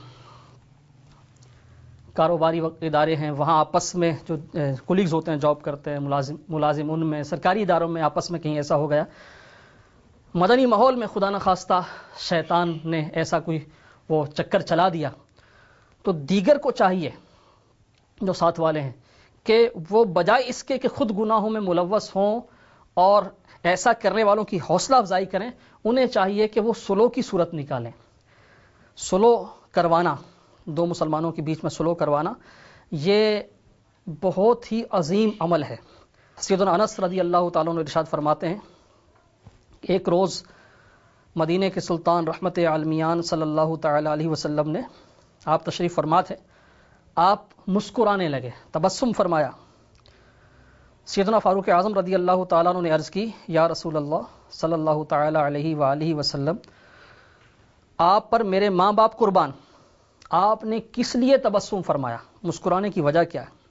کاروباری ادارے ہیں وہاں آپس میں جو کولیگز ہوتے ہیں، جاب کرتے ہیں، ملازم ملازم ان میں، سرکاری اداروں میں آپس میں کہیں ایسا ہو گیا، مدنی ماحول میں خدا نخواستہ شیطان نے ایسا کوئی وہ چکر چلا دیا، تو دیگر کو چاہیے جو ساتھ والے ہیں کہ وہ بجائے اس کے کہ خود گناہوں میں ملوث ہوں اور ایسا کرنے والوں کی حوصلہ افزائی کریں، انہیں چاہیے کہ وہ صلح کی صورت نکالیں۔ صلح کروانا، دو مسلمانوں کے بیچ میں صلح کروانا، یہ بہت ہی عظیم عمل ہے۔ سیدنا انس رضی اللہ تعالیٰ عنہ ارشاد فرماتے ہیں، ایک روز مدینے کے سلطان رحمت عالمیان صلی اللہ تعالی علیہ وسلم نے، آپ تشریف فرما تھے، آپ مسکرانے لگے، تبسم فرمایا۔ سیدنا فاروق اعظم رضی اللہ تعالیٰ عنہ نے عرض کی، یا رسول اللہ صلی اللہ تعالی علیہ وآلہ وسلم، آپ پر میرے ماں باپ قربان، آپ نے کس لیے تبسم فرمایا، مسکرانے کی وجہ کیا ہے؟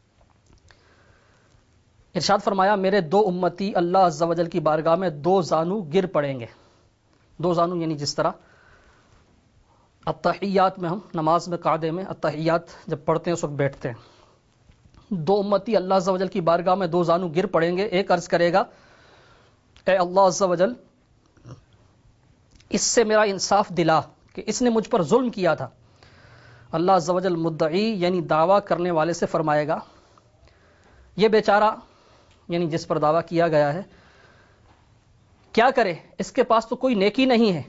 ارشاد فرمایا، میرے دو امتی اللہ عز و جل کی بارگاہ میں دو زانو گر پڑیں گے۔ دو زانو یعنی جس طرح التحیات میں ہم نماز میں قاعدے میں التحیات جب پڑھتے ہیں اس وقت بیٹھتے ہیں، دو امتی اللہ عز و جل کی بارگاہ میں دو زانو گر پڑیں گے، ایک عرض کرے گا، اے اللہ عز و جل، اس سے میرا انصاف دلا کہ اس نے مجھ پر ظلم کیا تھا۔ اللہ عز و جل مدعی یعنی دعویٰ کرنے والے سے فرمائے گا، یہ بیچارہ یعنی جس پر دعویٰ کیا گیا ہے کیا کرے، اس کے پاس تو کوئی نیکی نہیں ہے۔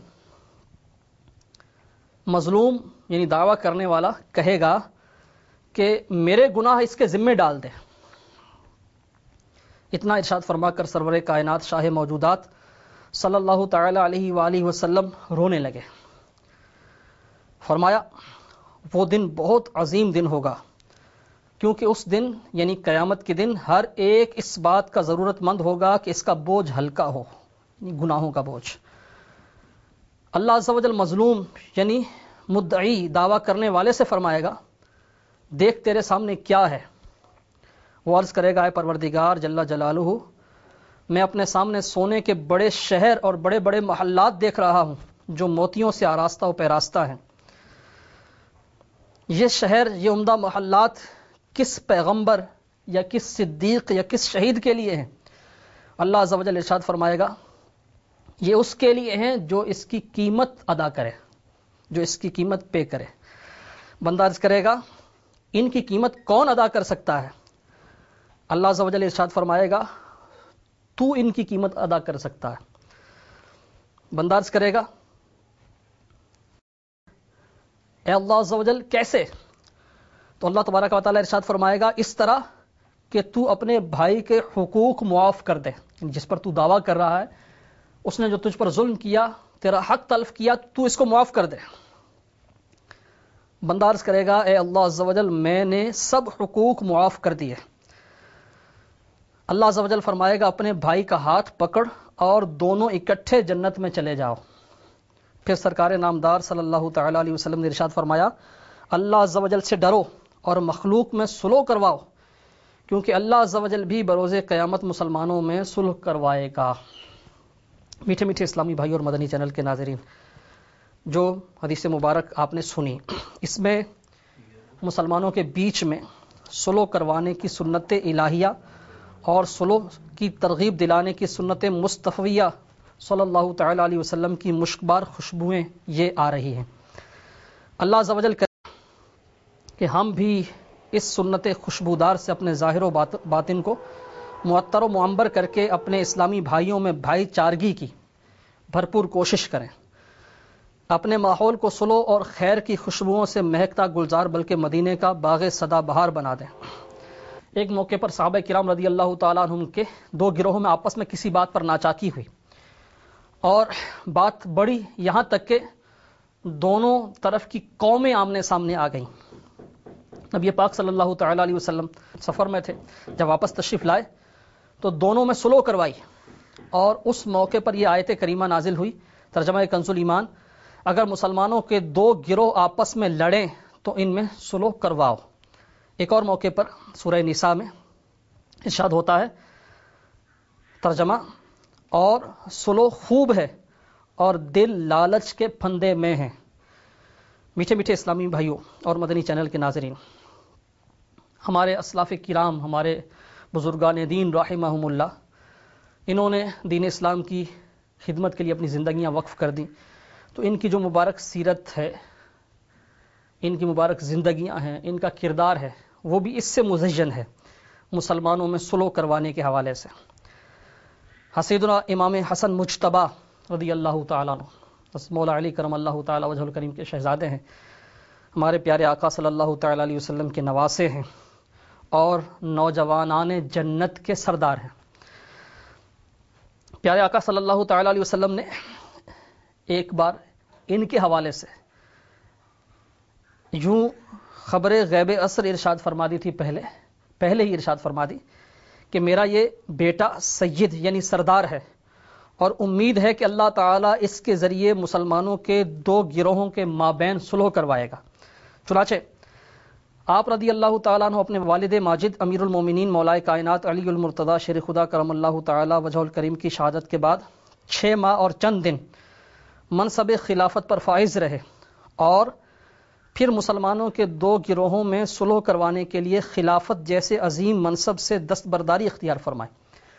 مظلوم یعنی دعویٰ کرنے والا کہے گا کہ میرے گناہ اس کے ذمے ڈال دے، اتنا ارشاد فرما کر سرور کائنات شاہ موجودات صلی اللہ تعالی علیہ وآلہ وسلم رونے لگے. فرمایا وہ دن بہت عظیم دن ہوگا، کیونکہ اس دن یعنی قیامت کے دن ہر ایک اس بات کا ضرورت مند ہوگا کہ اس کا بوجھ ہلکا ہو، گناہوں کا بوجھ. اللہ عز و جل مظلوم یعنی مدعی دعویٰ کرنے والے سے فرمائے گا دیکھ تیرے سامنے کیا ہے. وہ عرض کرے گا اے پروردگار جل جلالہ، میں اپنے سامنے سونے کے بڑے شہر اور بڑے بڑے محلات دیکھ رہا ہوں جو موتیوں سے آراستہ و پیراستہ ہیں. یہ شہر، یہ عمدہ محلات کس پیغمبر یا کس صدیق یا کس شہید کے لیے ہیں؟ اللہ عز و جل ارشاد فرمائے گا یہ اس کے لیے ہیں جو اس کی قیمت ادا کرے، جو اس کی قیمت پے کرے. بندہ عرض کرے گا ان کی قیمت کون ادا کر سکتا ہے؟ اللہ عز و جل ارشاد فرمائے گا تو ان کی قیمت ادا کر سکتا ہے. بندہ عرض کرے گا اے اللہ عز و جل کیسے؟ تو اللہ تبارک و تعالیٰ ارشاد فرمائے گا اس طرح کہ تو اپنے بھائی کے حقوق معاف کر دے. جس پر تو دعویٰ کر رہا ہے، اس نے جو تجھ پر ظلم کیا، تیرا حق تلف کیا، تو اس کو معاف کر دے. بندہ عرض کرے گا اے اللہ عز و جل میں نے سب حقوق معاف کر دیے. اللہ عز و جل فرمائے گا اپنے بھائی کا ہاتھ پکڑ اور دونوں اکٹھے جنت میں چلے جاؤ. پھر سرکار نامدار صلی اللہ تعالی علیہ وسلم نے ارشاد فرمایا اللہ عز و جل سے ڈرو اور مخلوق میں صلح کرواؤ، کیونکہ اللہ عز و جل بھی بروز قیامت مسلمانوں میں صلح کروائے گا. میٹھے میٹھے اسلامی بھائی اور مدنی چینل کے ناظرین، جو حدیث مبارک آپ نے سنی، اس میں مسلمانوں کے بیچ میں صلح کروانے کی سنت الہیہ اور صلح کی ترغیب دلانے کی سنت مصطفیہ صلی اللہ تعالی علیہ وسلم کی مشکبار خوشبوئیں یہ آ رہی ہیں. اللہ عز و جل کرے کہ ہم بھی اس سنت خوشبودار سے اپنے ظاہر و باطن کو معطر و معمبر کر کے اپنے اسلامی بھائیوں میں بھائی چارگی کی بھرپور کوشش کریں. اپنے ماحول کو صلح اور خیر کی خوشبوؤں سے مہکتا گلزار بلکہ مدینے کا باغ سدا بہار بنا دیں. ایک موقع پر صحابہ کرام رضی اللہ تعالیٰ عنہم کے دو گروہوں میں آپس میں کسی بات پر ناچاکی ہوئی اور بات بڑی، یہاں تک کہ دونوں طرف کی قومیں آمنے سامنے آ گئیں. نبی پاک صلی اللہ تعالیٰ علیہ وسلم سفر میں تھے، جب واپس تشریف لائے تو دونوں میں صلح کروائی، اور اس موقع پر یہ آیت کریمہ نازل ہوئی، ترجمہ کنز الایمان، اگر مسلمانوں کے دو گروہ آپس میں لڑیں تو ان میں صلح کرواؤ. ایک اور موقع پر سورہ نساء میں ارشاد ہوتا ہے، ترجمہ، اور صلح خوب ہے اور دل لالچ کے پھندے میں ہیں. میٹھے میٹھے اسلامی بھائیوں اور مدنی چینل کے ناظرین، ہمارے اسلاف کرام، ہمارے بزرگان دین رحمہم اللہ، انہوں نے دین اسلام کی خدمت کے لیے اپنی زندگیاں وقف کر دیں. تو ان کی جو مبارک سیرت ہے، ان کی مبارک زندگیاں ہیں، ان کا کردار ہے، وہ بھی اس سے مزین ہے مسلمانوں میں صلح کروانے کے حوالے سے. حسیدنا امام حسن مجتبی رضی اللہ تعالیٰ عنہ، مولا علی کرم اللہ تعالیٰ وجہ الکریم کے شہزادے ہیں، ہمارے پیارے آقا صلی اللہ تعالیٰ علیہ وسلم کے نواسے ہیں اور نوجوانان جنت کے سردار ہیں. پیارے آقا صلی اللہ تعالیٰ علیہ وسلم نے ایک بار ان کے حوالے سے یوں خبر غیب عصر ارشاد فرما دی تھی، پہلے پہلے ہی ارشاد فرما دی کہ میرا یہ بیٹا سید یعنی سردار ہے، اور امید ہے کہ اللہ تعالیٰ اس کے ذریعے مسلمانوں کے دو گروہوں کے مابین صلح کروائے گا. چنانچہ آپ رضی اللہ تعالیٰ عنہ اپنے والد ماجد امیر المومنین مولا کائنات علی المرتضیٰ شیر خدا کرم اللہ تعالیٰ وجہ الکریم کی شہادت کے بعد چھ ماہ اور چند دن منصب خلافت پر فائز رہے، اور پھر مسلمانوں کے دو گروہوں میں صلح کروانے کے لیے خلافت جیسے عظیم منصب سے دستبرداری اختیار فرمائے.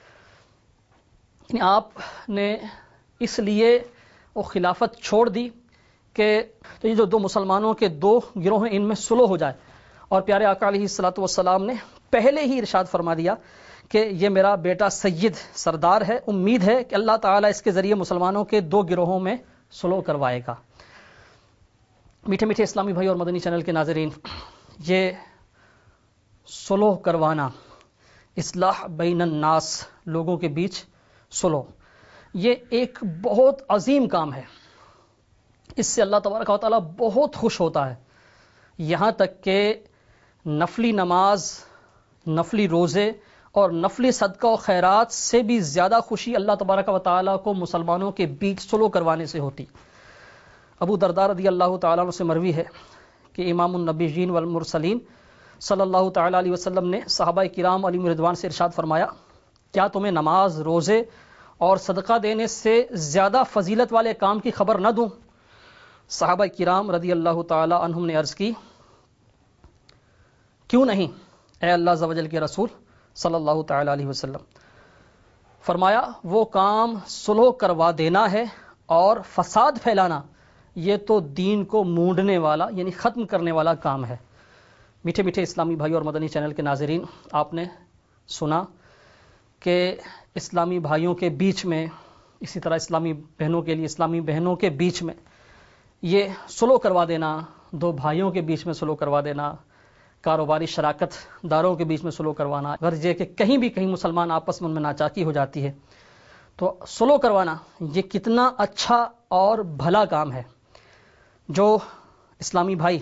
یعنی آپ نے اس لیے وہ خلافت چھوڑ دی کہ یہ جو دو مسلمانوں کے دو گروہ ہیں ان میں صلح ہو جائے، اور پیارے آقا علیہ الصلوۃ والسلام نے پہلے ہی ارشاد فرما دیا کہ یہ میرا بیٹا سید سردار ہے، امید ہے کہ اللہ تعالیٰ اس کے ذریعے مسلمانوں کے دو گروہوں میں صلح کروائے گا. میٹھے میٹھے اسلامی بھائی اور مدنی چینل کے ناظرین، یہ صلح کروانا، اصلاح بین الناس، لوگوں کے بیچ صلح، یہ ایک بہت عظیم کام ہے. اس سے اللہ تبارک و تعالیٰ بہت خوش ہوتا ہے، یہاں تک کہ نفلی نماز، نفلی روزے اور نفلی صدقہ و خیرات سے بھی زیادہ خوشی اللہ تبارک و تعالیٰ کو مسلمانوں کے بیچ صلح کروانے سے ہوتی. ابو درداء رضی اللہ تعالیٰ عنہ سے مروی ہے کہ امام النبیین والمرسلین صلی اللہ تعالیٰ علیہ وسلم نے صحابہ کرام علیہم رضوان سے ارشاد فرمایا، کیا تمہیں نماز، روزے اور صدقہ دینے سے زیادہ فضیلت والے کام کی خبر نہ دوں؟ صحابہ کرام رضی اللہ تعالیٰ عنہم نے عرض کی، کیوں نہیں اے اللہ عز و جل کے رسول صلی اللہ تعالیٰ علیہ وسلم؟ فرمایا، وہ کام صلح کروا دینا ہے، اور فساد پھیلانا یہ تو دین کو مونڈنے والا یعنی ختم کرنے والا کام ہے. میٹھے میٹھے اسلامی بھائی اور مدنی چینل کے ناظرین، آپ نے سنا کہ اسلامی بھائیوں کے بیچ میں، اسی طرح اسلامی بہنوں کے لیے اسلامی بہنوں کے بیچ میں یہ صلح کروا دینا، دو بھائیوں کے بیچ میں صلح کروا دینا، کاروباری شراکت داروں کے بیچ میں صلح کروانا، غرض یہ کہ کہیں بھی کہیں مسلمان آپس میں ناچاکی ہو جاتی ہے تو صلح کروانا یہ کتنا اچھا اور بھلا کام ہے. جو اسلامی بھائی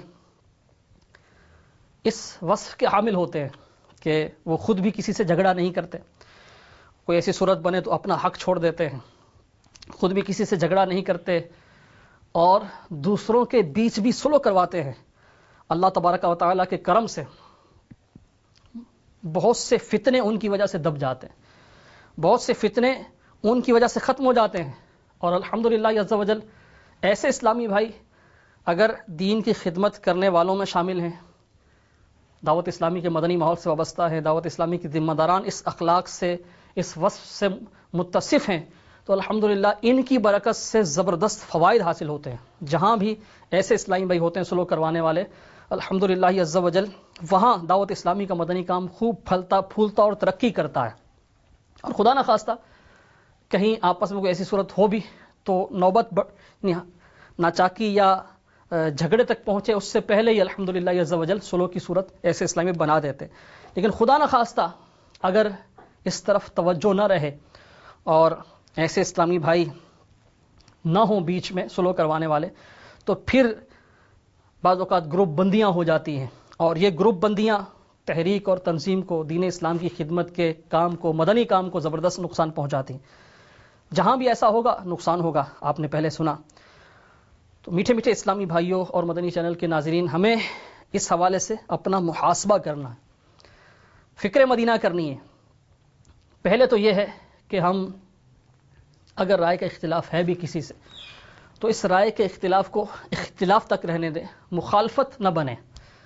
اس وصف کے حامل ہوتے ہیں کہ وہ خود بھی کسی سے جھگڑا نہیں کرتے، کوئی ایسی صورت بنے تو اپنا حق چھوڑ دیتے ہیں، خود بھی کسی سے جھگڑا نہیں کرتے اور دوسروں کے بیچ بھی صلح کرواتے ہیں، اللہ تبارک و تعالیٰ کے کرم سے بہت سے فتنے ان کی وجہ سے دب جاتے ہیں، بہت سے فتنے ان کی وجہ سے ختم ہو جاتے ہیں. اور الحمدللہ عز و جل ایسے اسلامی بھائی اگر دین کی خدمت کرنے والوں میں شامل ہیں، دعوت اسلامی کے مدنی ماحول سے وابستہ ہیں، دعوت اسلامی کی ذمہ داران اس اخلاق سے، اس وصف سے متصف ہیں، تو الحمدللہ ان کی برکت سے زبردست فوائد حاصل ہوتے ہیں. جہاں بھی ایسے اسلامی بھائی ہوتے ہیں صلح کروانے والے، الحمدللہ عز و جل وہاں دعوت اسلامی کا مدنی کام خوب پھلتا پھولتا اور ترقی کرتا ہے. اور خدا نہ خواستہ کہیں آپس میں کوئی ایسی صورت ہو بھی تو نوبت ناچاکی یا جھگڑے تک پہنچے اس سے پہلے ہی الحمدللہ عز و جل صلح کی صورت ایسے اسلامی بنا دیتے. لیکن خدا نہ خواستہ اگر اس طرف توجہ نہ رہے اور ایسے اسلامی بھائی نہ ہوں بیچ میں صلح کروانے والے، تو پھر بعض اوقات گروپ بندیاں ہو جاتی ہیں، اور یہ گروپ بندیاں تحریک اور تنظیم کو، دین اسلام کی خدمت کے کام کو، مدنی کام کو زبردست نقصان پہنچاتی ہیں. جہاں بھی ایسا ہوگا نقصان ہوگا، آپ نے پہلے سنا. تو میٹھے میٹھے اسلامی بھائیوں اور مدنی چینل کے ناظرین، ہمیں اس حوالے سے اپنا محاسبہ کرنا ہے، فکر مدینہ کرنی ہے. پہلے تو یہ ہے کہ ہم اگر رائے کا اختلاف ہے بھی کسی سے تو اس رائے کے اختلاف کو اختلاف تک رہنے دیں، مخالفت نہ بنے.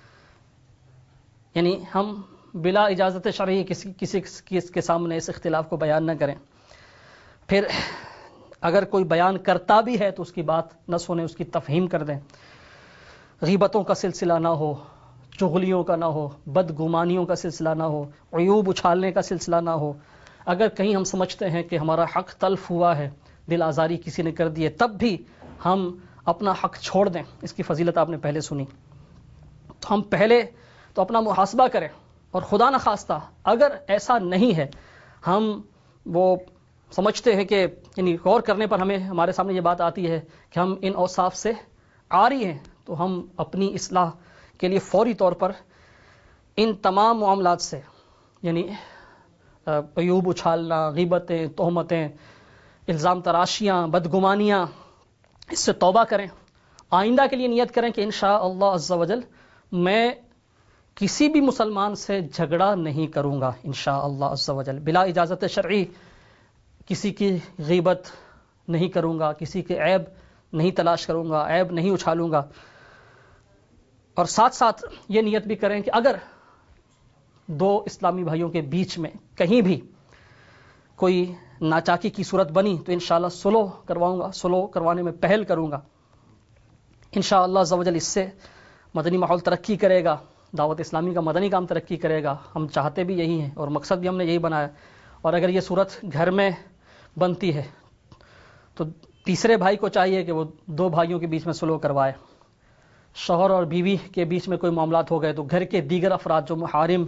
یعنی ہم بلا اجازت شرعی کسی کسی کے سامنے اس اختلاف کو بیان نہ کریں. پھر اگر کوئی بیان کرتا بھی ہے تو اس کی بات نہ سنیں، اس کی تفہیم کر دیں. غیبتوں کا سلسلہ نہ ہو، چغلیوں کا نہ ہو، بدگمانیوں کا سلسلہ نہ ہو، عیوب اچھالنے کا سلسلہ نہ ہو. اگر کہیں ہم سمجھتے ہیں کہ ہمارا حق تلف ہوا ہے، دل آزاری کسی نے کر دی ہے، تب بھی ہم اپنا حق چھوڑ دیں. اس کی فضیلت آپ نے پہلے سنی. تو ہم پہلے تو اپنا محاسبہ کریں، اور خدا نہ خواستہ اگر ایسا نہیں ہے، ہم وہ سمجھتے ہیں کہ یعنی غور کرنے پر ہمیں ہمارے سامنے یہ بات آتی ہے کہ ہم ان اوصاف سے عاری ہیں، تو ہم اپنی اصلاح کے لیے فوری طور پر ان تمام معاملات سے، یعنی عیوب اچھالنا، غیبتیں، تہمتیں، الزام تراشیاں، بدگمانیاں، اس سے توبہ کریں. آئندہ کے لیے نیت کریں کہ انشاءاللہ عز و جل میں کسی بھی مسلمان سے جھگڑا نہیں کروں گا انشاءاللہ عز و جل، بلا اجازت شرعی کسی کی غیبت نہیں کروں گا، کسی کے عیب نہیں تلاش کروں گا، عیب نہیں اچھالوں گا. اور ساتھ ساتھ یہ نیت بھی کریں کہ اگر دو اسلامی بھائیوں کے بیچ میں کہیں بھی کوئی ناچاکی کی صورت بنی تو انشاءاللہ صلح کرواؤں گا، صلح کروانے میں پہل کروں گا. انشاءاللہ عز و جل اس سے مدنی ماحول ترقی کرے گا، دعوت اسلامی کا مدنی کام ترقی کرے گا. ہم چاہتے بھی یہی ہیں اور مقصد بھی ہم نے یہی بنایا. اور اگر یہ صورت گھر میں بنتی ہے تو تیسرے بھائی کو چاہیے کہ وہ دو بھائیوں کے بیچ میں صلح کروائے. شوہر اور بیوی کے بیچ میں کوئی معاملات ہو گئے تو گھر کے دیگر افراد جو محارم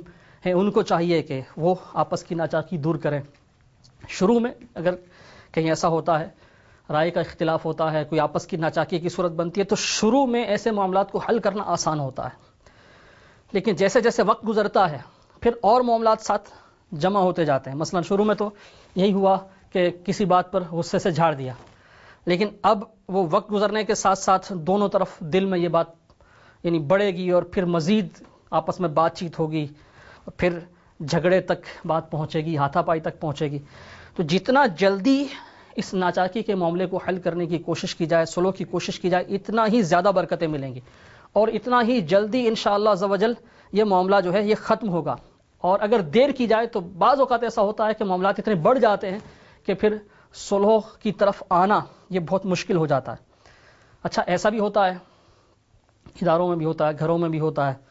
ہیں ان کو چاہیے کہ وہ آپس کی ناچاکی دور کریں. شروع میں اگر کہیں ایسا ہوتا ہے، رائے کا اختلاف ہوتا ہے، کوئی آپس کی ناچاکی کی صورت بنتی ہے، تو شروع میں ایسے معاملات کو حل کرنا آسان ہوتا ہے. لیکن جیسے جیسے وقت گزرتا ہے پھر اور معاملات ساتھ جمع ہوتے جاتے ہیں. مثلا شروع میں تو یہی ہوا کہ کسی بات پر غصے سے جھاڑ دیا، لیکن اب وہ وقت گزرنے کے ساتھ ساتھ دونوں طرف دل میں یہ بات یعنی بڑھے گی اور پھر مزید آپس میں بات چیت ہوگی، پھر جھگڑے تک بات پہنچے گی، ہاتھا پائی تک پہنچے گی. تو جتنا جلدی اس ناچاکی کے معاملے کو حل کرنے کی کوشش کی جائے، صلح کی کوشش کی جائے، اتنا ہی زیادہ برکتیں ملیں گی اور اتنا ہی جلدی انشاءاللہ عز و جل یہ معاملہ جو ہے یہ ختم ہوگا. اور اگر دیر کی جائے تو بعض اوقات ایسا ہوتا ہے کہ معاملات اتنے بڑھ جاتے ہیں کہ پھر صلح کی طرف آنا یہ بہت مشکل ہو جاتا ہے. اچھا ایسا بھی ہوتا ہے، اداروں میں بھی ہوتا ہے، گھروں میں بھی ہوتا ہے،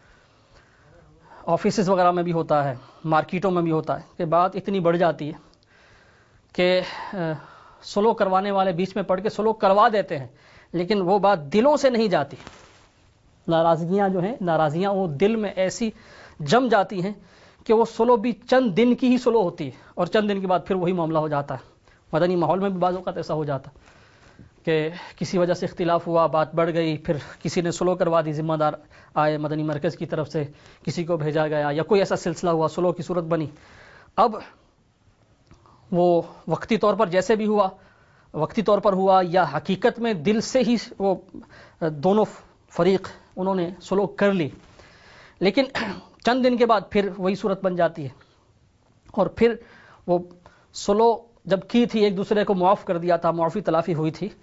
آفیسز وغیرہ میں بھی ہوتا ہے، مارکیٹوں میں بھی ہوتا ہے کہ بات اتنی بڑھ جاتی ہے کہ صلح کروانے والے بیچ میں پڑھ کے صلح کروا دیتے ہیں، لیکن وہ بات دلوں سے نہیں جاتی. ناراضگیاں جو ہیں ناراضیاں وہ دل میں ایسی جم جاتی ہیں کہ وہ صلح بھی چند دن کی ہی صلح ہوتی ہے اور چند دن کے بعد پھر وہی معاملہ ہو جاتا ہے. مدنی ماحول میں بھی بعض اوقات ایسا ہو جاتا کہ کسی وجہ سے اختلاف ہوا، بات بڑھ گئی، پھر کسی نے صلح کروا دی، ذمہ دار آئے مدنی مرکز کی طرف سے، کسی کو بھیجا گیا یا کوئی ایسا سلسلہ ہوا، صلح کی صورت بنی. اب وہ وقتی طور پر جیسے بھی ہوا، وقتی طور پر ہوا یا حقیقت میں دل سے ہی وہ دونوں فریق انہوں نے صلح کر لی، لیکن چند دن کے بعد پھر وہی صورت بن جاتی ہے اور پھر وہ صلح جب کی تھی ایک دوسرے کو معاف کر دیا تھا، معافی تلافی ہوئی تھی،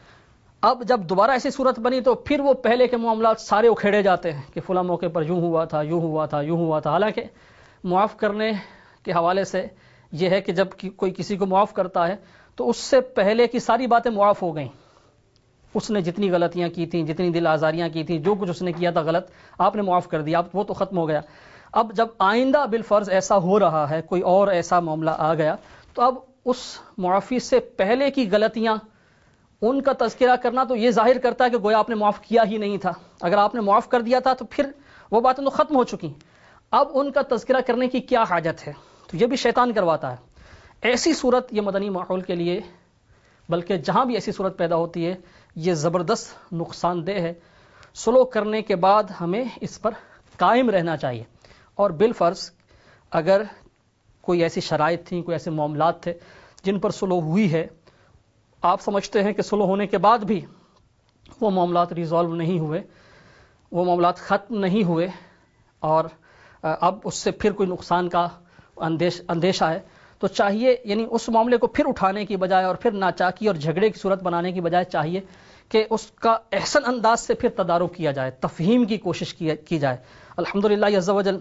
اب جب دوبارہ ایسی صورت بنی تو پھر وہ پہلے کے معاملات سارے اکھیڑے جاتے ہیں کہ فلاں موقع پر یوں ہوا تھا، یوں ہوا تھا، یوں ہوا تھا. حالانکہ معاف کرنے کے حوالے سے یہ ہے کہ جب کوئی کسی کو معاف کرتا ہے تو اس سے پہلے کی ساری باتیں معاف ہو گئیں. اس نے جتنی غلطیاں کی تھیں، جتنی دل آزاریاں کی تھیں، جو کچھ اس نے کیا تھا غلط، آپ نے معاف کر دیا، اب وہ تو ختم ہو گیا. اب جب آئندہ بالفرض ایسا ہو رہا ہے، کوئی اور ایسا معاملہ آ گیا، تو اب اس معافی سے پہلے کی غلطیاں ان کا تذکرہ کرنا تو یہ ظاہر کرتا ہے کہ گویا آپ نے معاف کیا ہی نہیں تھا. اگر آپ نے معاف کر دیا تھا تو پھر وہ باتیں تو ختم ہو چکی، اب ان کا تذکرہ کرنے کی کیا حاجت ہے؟ تو یہ بھی شیطان کرواتا ہے. ایسی صورت یہ مدنی ماحول کے لیے، بلکہ جہاں بھی ایسی صورت پیدا ہوتی ہے، یہ زبردست نقصان دہ ہے. صلح کرنے کے بعد ہمیں اس پر قائم رہنا چاہیے. اور بالفرض اگر کوئی ایسی شرائط تھیں، کوئی ایسے معاملات تھے جن پر صلح ہوئی ہے، آپ سمجھتے ہیں کہ صلح ہونے کے بعد بھی وہ معاملات ریزالو نہیں ہوئے، وہ معاملات ختم نہیں ہوئے اور اب اس سے پھر کوئی نقصان کا اندیش اندیشہ ہے، تو چاہیے یعنی اس معاملے کو پھر اٹھانے کی بجائے اور پھر ناچاکی اور جھگڑے کی صورت بنانے کی بجائے چاہیے کہ اس کا احسن انداز سے پھر تدارک کیا جائے، تفہیم کی کوشش کی جائے. الحمدللہ عز و جل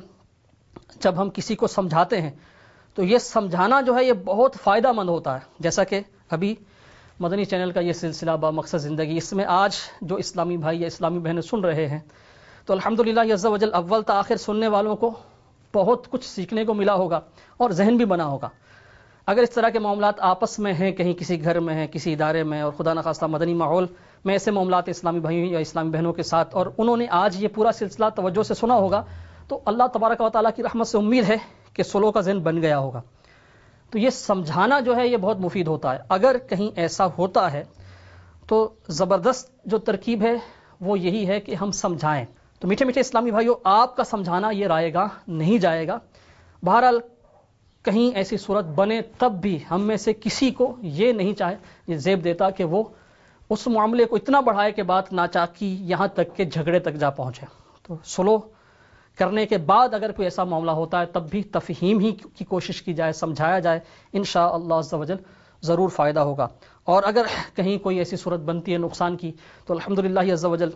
جب ہم کسی کو سمجھاتے ہیں تو یہ سمجھانا جو ہے یہ بہت فائدہ مند ہوتا ہے. جیسا کہ ابھی مدنی چینل کا یہ سلسلہ با مقصد زندگی، اس میں آج جو اسلامی بھائی یا اسلامی بہنیں سن رہے ہیں تو الحمدللہ عز و جل اول تا آخر سننے والوں کو بہت کچھ سیکھنے کو ملا ہوگا اور ذہن بھی بنا ہوگا. اگر اس طرح کے معاملات آپس میں ہیں، کہیں کسی گھر میں ہیں، کسی ادارے میں، اور خدا نخواستہ مدنی ماحول میں ایسے معاملات اسلامی بھائیوں یا اسلامی بہنوں کے ساتھ، اور انہوں نے آج یہ پورا سلسلہ توجہ سے سنا ہوگا، تو اللہ تبارک و تعالیٰ کی رحمت سے امید ہے کہ صلح کا ذہن بن گیا ہوگا. تو یہ سمجھانا جو ہے یہ بہت مفید ہوتا ہے. اگر کہیں ایسا ہوتا ہے تو زبردست جو ترکیب ہے وہ یہی ہے کہ ہم سمجھائیں. تو میٹھے میٹھے اسلامی بھائیوں، آپ کا سمجھانا یہ رائے گا نہیں جائے گا. بہرحال کہیں ایسی صورت بنے تب بھی ہم میں سے کسی کو یہ نہیں چاہے، یہ زیب دیتا کہ وہ اس معاملے کو اتنا بڑھائے کہ بات ناچاکی یہاں تک کہ جھگڑے تک جا پہنچے. تو صلح کرنے کے بعد اگر کوئی ایسا معاملہ ہوتا ہے تب بھی تفہیم ہی کی کوشش کی جائے، سمجھایا جائے، انشاءاللہ عز و جل ضرور فائدہ ہوگا. اور اگر کہیں کوئی ایسی صورت بنتی ہے نقصان کی تو الحمدللہ عز و جل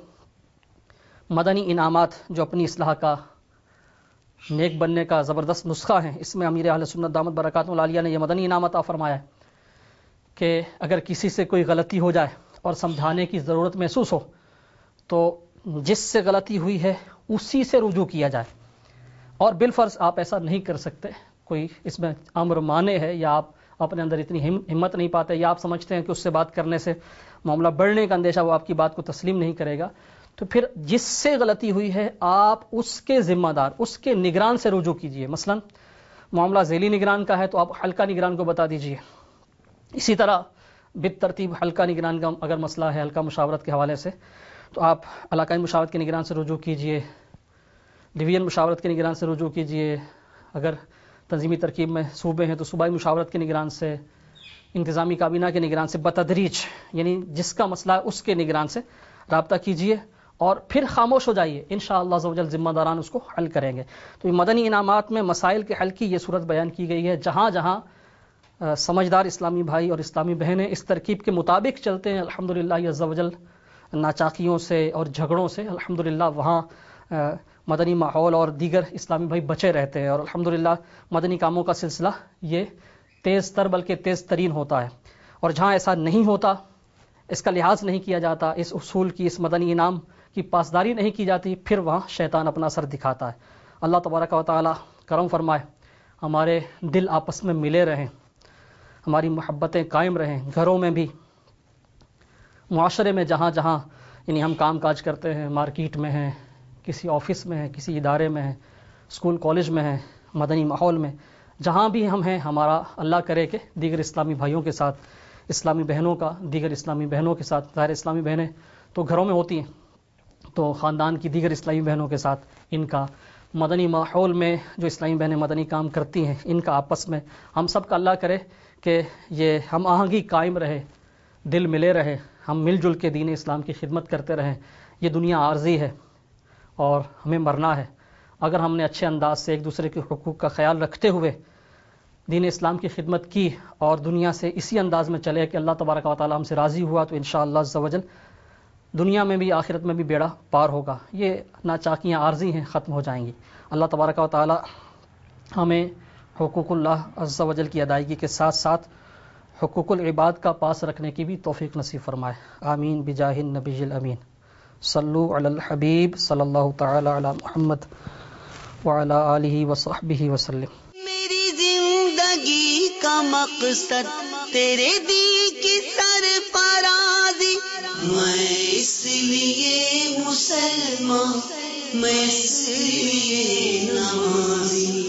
مدنی انعامات جو اپنی اصلاح کا، نیک بننے کا زبردست نسخہ ہیں، اس میں امیر اہل سنت دامت برکاتہ العالیہ نے یہ مدنی انعام عطا فرمایا ہے کہ اگر کسی سے کوئی غلطی ہو جائے اور سمجھانے کی ضرورت محسوس ہو تو جس سے غلطی ہوئی ہے اسی سے رجوع کیا جائے. اور بالفرض آپ ایسا نہیں کر سکتے، کوئی اس میں امر مانے ہے یا آپ اپنے اندر اتنی ہمت نہیں پاتے یا آپ سمجھتے ہیں کہ اس سے بات کرنے سے معاملہ بڑھنے کا اندیشہ، وہ آپ کی بات کو تسلیم نہیں کرے گا، تو پھر جس سے غلطی ہوئی ہے آپ اس کے ذمہ دار، اس کے نگران سے رجوع کیجئے. مثلا معاملہ ذیلی نگران کا ہے تو آپ حلقہ نگران کو بتا دیجئے. اسی طرح بالترتیب حلقہ نگران کا اگر مسئلہ ہے حلقہ مشاورت کے حوالے سے تو آپ علاقائی مشاورت کے نگران سے رجوع کیجئے، ڈویژن مشاورت کے نگران سے رجوع کیجئے، اگر تنظیمی ترکیب میں صوبے ہیں تو صوبائی مشاورت کے نگران سے، انتظامی کابینہ کے نگران سے، بتدریج یعنی جس کا مسئلہ ہے اس کے نگران سے رابطہ کیجئے اور پھر خاموش ہو جائیے. انشاءاللہ عز و جل ذمہ داران اس کو حل کریں گے. تو یہ مدنی انعامات میں مسائل کے حل کی یہ صورت بیان کی گئی ہے. جہاں جہاں سمجھدار اسلامی بھائی اور اسلامی بہنیں اس ترکیب کے مطابق چلتے ہیں الحمدللہ عز و جل ناچاکیوں سے اور جھگڑوں سے الحمدللہ وہاں مدنی ماحول اور دیگر اسلامی بھائی بچے رہتے ہیں اور الحمدللہ مدنی کاموں کا سلسلہ یہ تیز تر بلکہ تیز ترین ہوتا ہے. اور جہاں ایسا نہیں ہوتا، اس کا لحاظ نہیں کیا جاتا، اس اصول کی، اس مدنی انعام کی پاسداری نہیں کی جاتی، پھر وہاں شیطان اپنا اثر دکھاتا ہے. اللہ تبارک و تعالی کرم فرمائے، ہمارے دل آپس میں ملے رہیں، ہماری محبتیں قائم رہیں، گھروں میں بھی، معاشرے میں جہاں جہاں یعنی ہم کام کاج کرتے ہیں، مارکیٹ میں ہیں، کسی آفس میں ہیں، کسی ادارے میں ہیں، اسکول کالج میں ہیں، مدنی ماحول میں جہاں بھی ہم ہیں، ہمارا اللہ کرے کہ دیگر اسلامی بھائیوں کے ساتھ، اسلامی بہنوں کا دیگر اسلامی بہنوں کے ساتھ، ظاہر اسلامی بہنیں تو گھروں میں ہوتی ہیں، تو خاندان کی دیگر اسلامی بہنوں کے ساتھ ان کا مدنی ماحول میں جو اسلامی بہنیں مدنی کام کرتی ہیں ان کا آپس میں ہم سب کا اللہ کرے کہ یہ ہم آہنگی قائم رہے، دل ملے رہے، ہم مل جل کے دین اسلام کی خدمت کرتے رہیں. یہ دنیا عارضی ہے اور ہمیں مرنا ہے. اگر ہم نے اچھے انداز سے ایک دوسرے کے حقوق کا خیال رکھتے ہوئے دین اسلام کی خدمت کی اور دنیا سے اسی انداز میں چلے کہ اللہ تبارک و تعالی ہم سے راضی ہوا تو انشاءاللہ عز و جل دنیا میں بھی آخرت میں بھی بیڑا پار ہوگا. یہ ناچاکیاں عارضی ہیں، ختم ہو جائیں گی. اللہ تبارک و تعالی ہمیں حقوق اللہ عز و جل کی ادائیگی کے ساتھ ساتھ حقوق العباد کا پاس رکھنے کی بھی توفیق نصیب فرمائے. آمین بجاہ النبی الامین. صلو علی الحبیب صلی اللہ تعالی علی محمد وعلی آلہ وصحبہ وسلم. میری زندگی کا مقصد تیرے دی کی سرفرازی، میں اس لیے مسلمان، میں اس لیے نمازی.